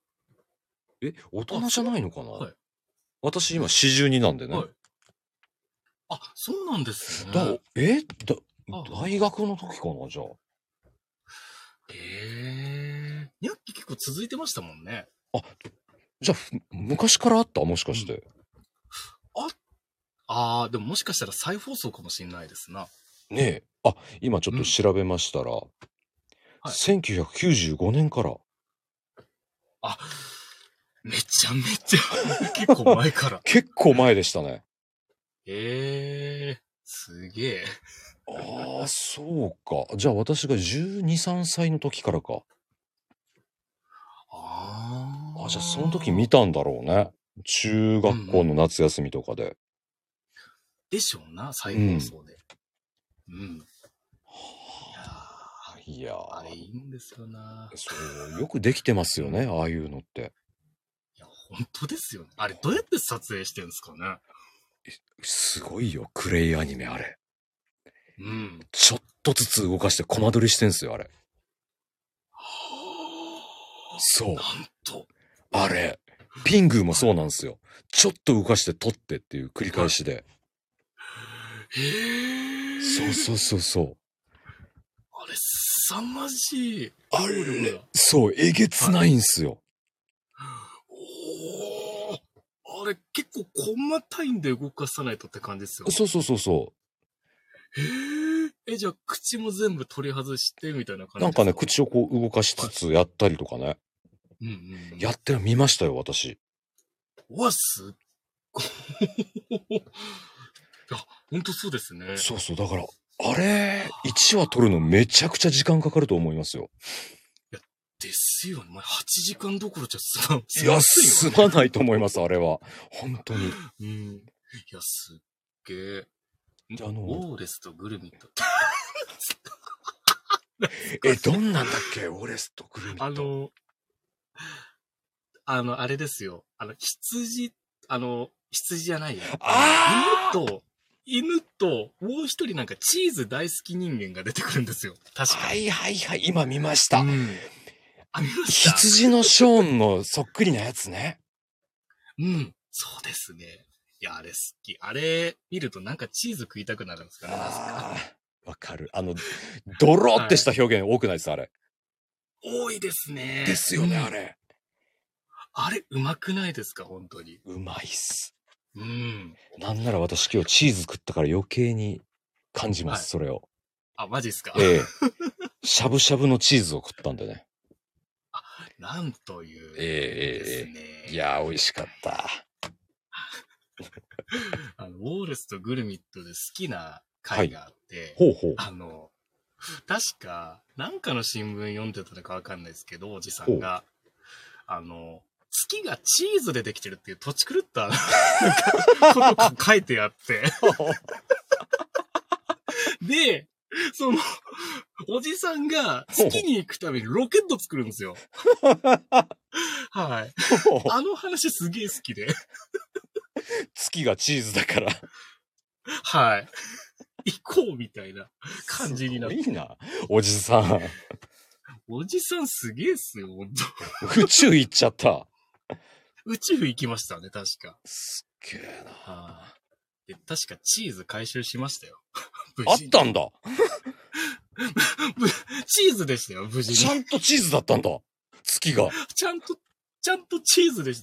大人じゃないのかな。 はい。 私、今、42なんでね。 はい。あ、そうなんですね。 大学の時かな、じゃあ。 ニャッキ結構続いてましたもんね。 あ、じゃあ、昔からあった？もしかして。 でももしかしたら再放送かもしれないですな。 ねえ。あ、今ちょっと調べましたら、1995年から。 あ、めちゃめちゃ、結構前から。 結構前でしたね。 すげえ。 ああ、そうか。じゃあ私が12、3歳の時からか。じゃあその時見たんだろうね。中学校の夏休みとかで。 でしょうな、再放送で。 いやあれいいんですよな。 そう、よくできてますよね、ああいうのって。 いや、本当ですよね。あれどうやって撮影してるんですかね。 すごいよ、クレイアニメあれ。ちょっとずつ動かしてコマ撮りしてんすよ、あれ。そう。 なんと。 あれ、ピングーもそうなんですよ。ちょっと動かして撮ってっていう繰り返しで。そう。 あれ、凄まじい。 あれ、そう、えげつないんすよ。 あれ、結構細かいんで動かさないとって感じですよ。 そう。 じゃあ、口も全部取り外してみたいな感じですか？ なんかね、口をこう動かしつつやったりとかね。やってみましたよ、私。 うわ、すっごい。いや、ほんとそうですね。 そう、だから、あれ、1話撮るのめちゃくちゃ時間かかると思いますよ。 いや、ですよね。8時間どころじゃいや、済まないと思います、あれは。本当に。 いや、すっげえ。ウォーレスとグルミット。 どんなんだっけ、ウォーレスとグルミット。 あれですよ。羊じゃないよ。犬と、もう一人なんかチーズ大好き人間が出てくるんですよ。確かに。 はい、今見ました。 見ました。 羊のショーンのそっくりなやつね。 そうですね。いや、あれ好き。あれ見るとなんかチーズ食いたくなるんですかね。 わかる。ドロってした表現多くないです、あれ。 多いですね。 ですよね、あれ。 あれ、うまくないですか、本当に。 うまいっす。なんなら私今日チーズ食ったから余計に感じます、それを。 マジっすか？ しゃぶしゃぶのチーズを食ったんでね。 なんというですね。 いや、美味しかった。 ウォーレスとグルミットで好きな回があって、確か、なんかの新聞読んでたのかわかんないですけど、おじさんが、月がチーズでできてるっていう土地狂ったことが書いてあって。で、おじさんが月に行くためにロケット作るんですよ。はい。あの話すげえ好きで。 月がチーズだから。 はい。行こうみたいな感じになって。 いいな、おじさん。 おじさんすげえっすよ、ほんと。 宇宙行っちゃった。 宇宙行きましたね、確か。 すっげえな。 で、確かチーズ回収しましたよ。 あったんだ。 チーズでしたよ、無事に。 ちゃんとチーズだったんだ。 きが。 ちゃんとチーズでした。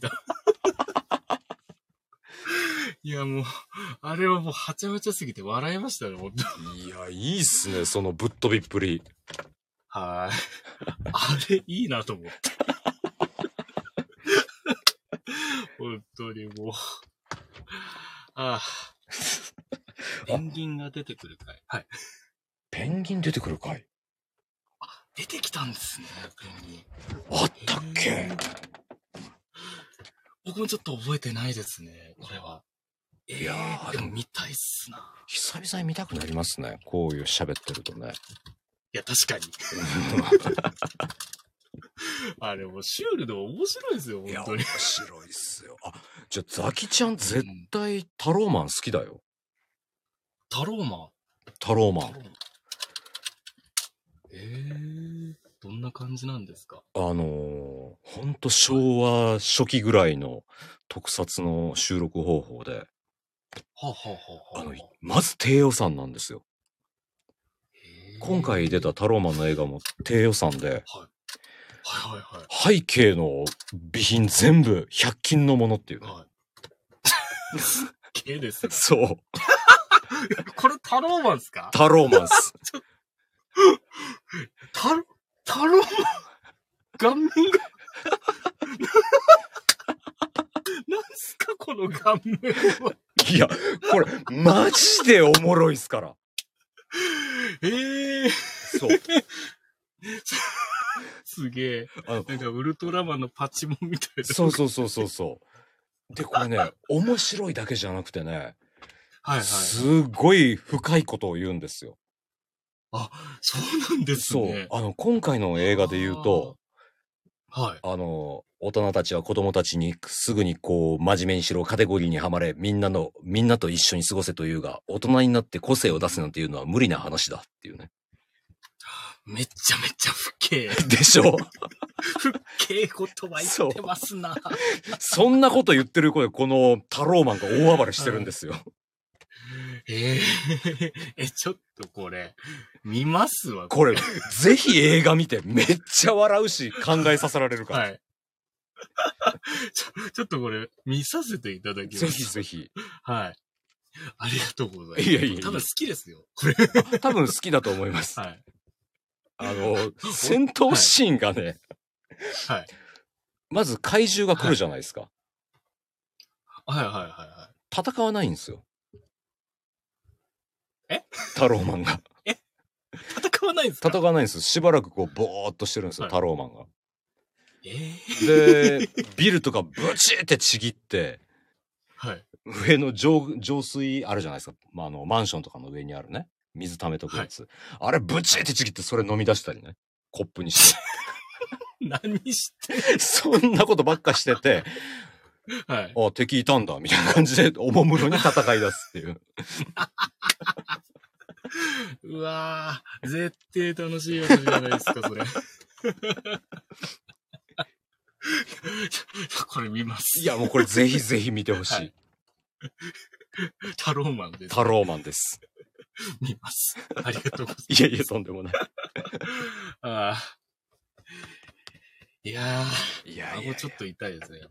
いや、もう、あれはもうはちゃめちゃすぎて笑いましたね、本当。 いや、いいっすね、そのぶっ飛びっぷり。 はい。あれ、いいなと思って。本当にもう。ああ。ペンギンが出てくるかい。はい。 ペンギン出てくるかい。 出てきたんですね、ペンギン。 あったっけ？ 僕もちょっと覚えてないですね、これは。 いやー、 でも見たいっすな。 久々に見たくなりますね。こういう喋ってるとね。 いや、確かに。あれもシュールで面白いですよ、本当に。 面白いっすよ。あ、じゃあザキちゃん絶対タローマン好きだよ。 タローマン。 タローマン。 どんな感じなんですか？ ほんと昭和初期ぐらいの特撮の収録方法で、まず低予算なんですよ。今回出たタローマンの映画も低予算で、背景の備品全部100均のものっていうね。 すっげえですね。 そう。 これタローマンですか？ タローマンっす。 タローマン顔面がなんすかこの顔面は。 いや、これマジでおもろいっすから。そう。 すげえ。なんかウルトラマンのパチモンみたいな。 そう。で、これね、面白いだけじゃなくてね、すごい深いことを言うんですよ。 あ、そうなんですね。 そう。今回の映画で言うと、大人たちは子供たちにすぐにこう、真面目にしろ、カテゴリーにはまれ、みんなと一緒に過ごせというが、大人になって個性を出すなんていうのは無理な話だっていうね。 めちゃめちゃ不敬。 でしょ？ 不敬言葉言ってますな。 そんなこと言ってる声、このタローマンが大暴れしてるんですよ。 ちょっとこれ、見ますわ。 これ、ぜひ映画見て、めっちゃ笑うし、考えさせられるから。 はい。ちょっとこれ、見させていただきます。 ぜひぜひ。 はい。ありがとうございます。 いや。 多分好きですよ。これ。 多分好きだと思います。 はい。 戦闘シーンがね、 はい。 まず怪獣が来るじゃないですか。 はい。 戦わないんですよ。 タローマンが。 戦わないんですか？ 戦わないんです。しばらくこう、ぼーっとしてるんですよ、タローマンが。 で、 ビルとかブチってちぎって、上の浄水あるじゃないですか。マンションとかの上にあるね。水溜めとくやつ。あれブチってちぎってそれ飲み出したりね。コップにして。 何してそんなことばっかしてて、あ、敵いたんだ、みたいな感じで、おもむろに戦い出すっていう。 うわぁ、絶対楽しいやつじゃないですか、それ。これ見ます。 いや、もうこれぜひぜひ見てほしい。 タローマンです、 タローマンです。 見ます。ありがとうございます。 いや、とんでもない。 いやー、顎ちょっと痛いですね、やっ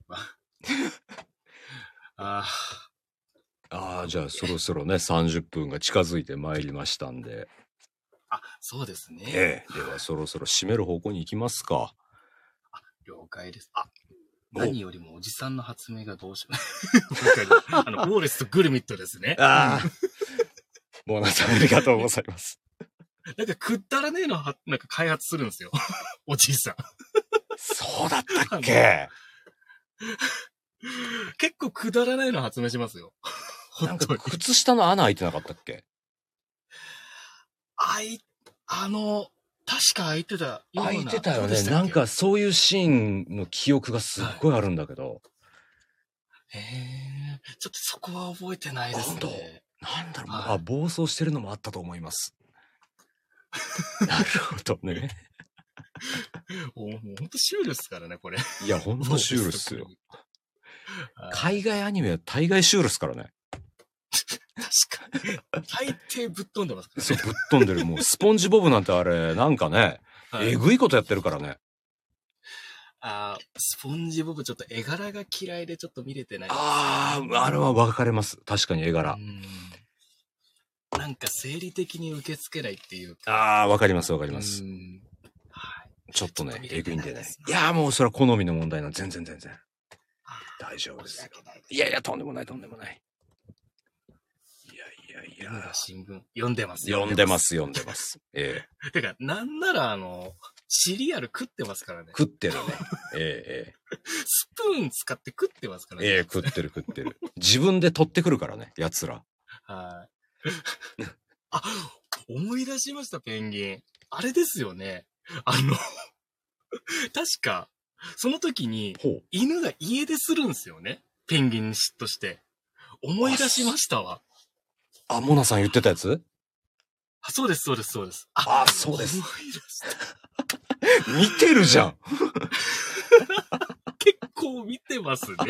ぱ。 じゃあそろそろね、30分が近づいてまいりましたんで。 そうですね。 ではそろそろ締める方向に行きますか。 了解です。何よりもおじさんの発明がどうしよう。ウォーレスとグルミットですね。 モーナさんありがとうございます。 なんかくだらねえのなんか開発するんですよ。おじいさん。 そうだったっけ？ 結構くだらないの発明しますよ。 なんか靴下の穴開いてなかったっけ？ 確か開いてたような。 開いてたよね。なんかそういうシーンの記憶がすっごいあるんだけど。 ちょっとそこは覚えてないですね。 なんだろう。暴走してるのもあったと思います。なるほどね。 もうほんとシュールっすからね、これ。 いや、ほんとシュールっすよ。海外アニメは大概シュールっすからね。 確かに。大抵ぶっ飛んでますからね。 そう、ぶっ飛んでる。もうスポンジボブなんてあれ、なんかね、えぐいことやってるからね。 スポンジボブちょっと絵柄が嫌いでちょっと見れてない。 あれは分かれます。確かに絵柄。 なんか生理的に受け付けないっていうか。 分かります分かります。 はい。 ちょっとね、えぐいんでね。いや、もうそれは好みの問題なんで、全然。大丈夫ですよ。いや、とんでもない。いや。 新聞読んでます。 読んでます。 てか、なんならシリアル食ってますからね。 食ってるね。 スプーン使って食ってますからね。 食ってる。自分で取ってくるからね、奴ら。 はい。思い出しました、ペンギン。あれですよね。確か、その時に、犬が家出するんですよね。ペンギンに嫉妬して。思い出しましたわ。 モナさん言ってたやつ？ そうです。そうです。 そうです。 思い出した。 見てるじゃん。 結構見てますね。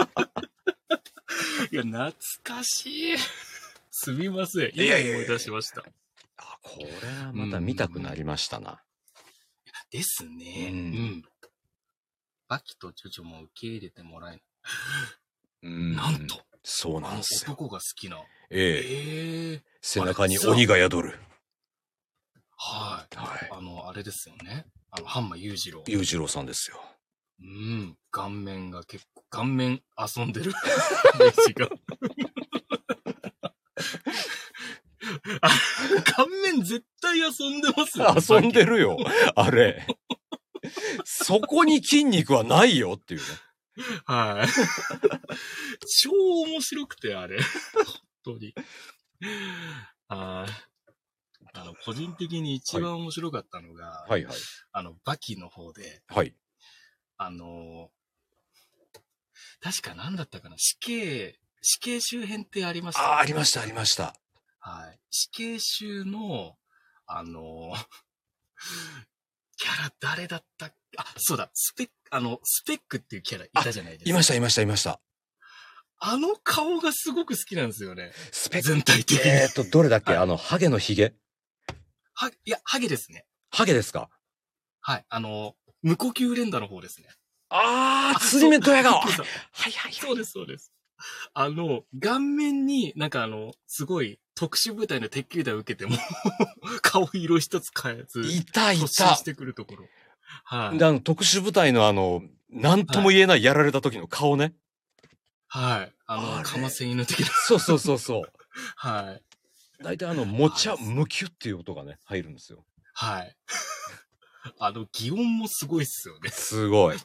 いや、懐かしい。すみません。今思い出しました。 これはまた見たくなりましたな。 ですね。バキとジョジョも受け入れてもらえない。なんと。 そうなんですよ。 男が好きな。 背中に鬼が宿る。 はい。あれですよね。半間裕次郎。 裕次郎さんですよ。 顔面が結構、顔面遊んでるイメージが。顔面絶対遊んでますよ。 遊んでるよ。あれ。そこに筋肉はないよっていうね。 はい。超面白くて、あれ。本当に。個人的に一番面白かったのが、バキの方で、確か何だったかな、死刑周辺ってありました、ね。 ありました。 はい。死刑囚の、キャラ誰だったっけ？そうだ、スペックっていうキャラいたじゃないですか。 いました。 顔がすごく好きなんですよね。 スペック。 全体的に。 どれだっけ？ハゲのヒゲ？ いや、ハゲですね。 ハゲですか？ はい。無呼吸連打の方ですね。 釣り目ドヤ顔。はい。 そうです。顔面になんかすごい特殊部隊の鉄球弾を受けても、顔色一つ変えず、 いた。 突進してくるところ。 はい。特殊部隊のなんとも言えないやられた時の顔ね。 はい。かませ犬的な。 そう。 はい。 大体ムキュっていう音がね、入るんですよ。 はい。擬音もすごいっすよね。 すごい。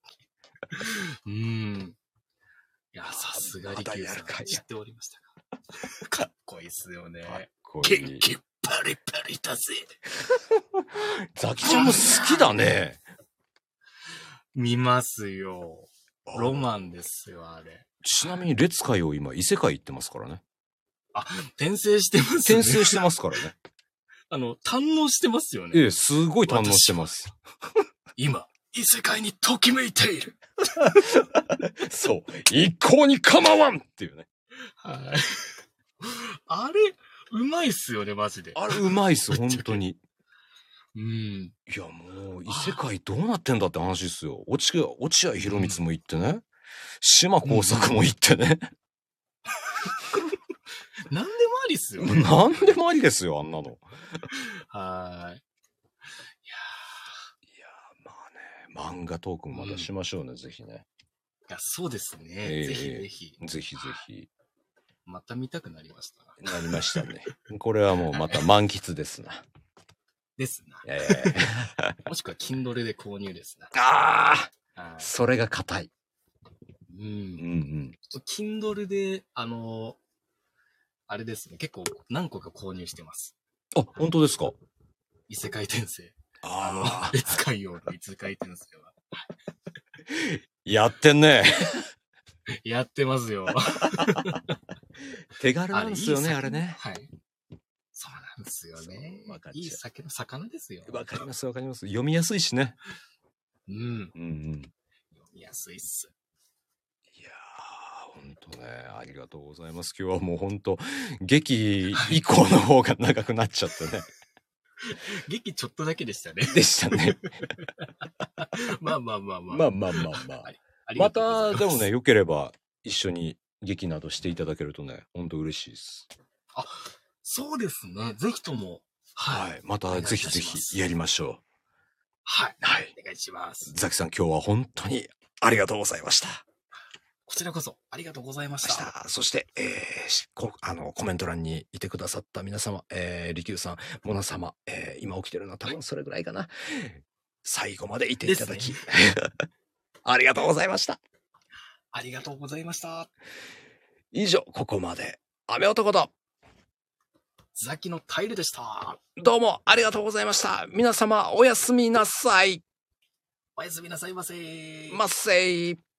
いや、さすがリキューさん。知っておりましたか。かっこいいっすよね。元気パリパリだぜ。 ザキちゃんも好きだね。 見ますよ。ロマンですよ、あれ。 ちなみに列界を今異世界行ってますからね。 転生してますね。 転生してますからね。 堪能してますよね。 すごい堪能してます。 今、異世界にときめいている。 そう。一向に構わんっていうね。 はい。あれ、うまいっすよね、マジで。 あれ、うまいっす、本当に。 いや、もう、異世界どうなってんだって話っすよ。落合博満も行ってね。島耕作も行ってね。 何でもありっすよね。 何でもありですよ、あんなの。 はい。 いや、まあね、漫画トークもまたしましょうね、ぜひね。 いや、そうですね。ぜひ。 ぜひ。 また見たくなりました。 なりましたね。これはもうまた満喫ですな。 ですな。もしくは Kindle で購入ですな。 それが硬い。 Kindle で、あれですね、結構何個か購入してます。 本当ですか？ 異世界転生。別海洋の異世界転生は。 やってんね。 やってますよ。 手軽なんですよね、あれね。 はい。そうなんですよね。いい酒の魚ですよ。 わかります。読みやすいしね。 読みやすいっす。 いやー、ほんとね、ありがとうございます。今日はもうほんと、劇以降の方が長くなっちゃってね。 劇ちょっとだけでしたね。 でしたね。 まあまあまあまあ。 まあまあまあまあ。また、でもね、良ければ一緒に劇などしていただけるとね、ほんと嬉しいです。 あ、そうですね。ぜひとも。 はい。またぜひぜひやりましょう。 はい。 はい。 お願いします。 ザキさん、今日は本当にありがとうございました。 こちらこそありがとうございました。 そして、コメント欄にいてくださった皆様、利休さん、モナ様、今起きてるのは多分それぐらいかな。最後までいていただき、ありがとうございました。 ありがとうございました。 以上、ここまで、雨男と、 ザキのタイルでした。 どうもありがとうございました。皆様、おやすみなさい。 おやすみなさいませ。 まっせー。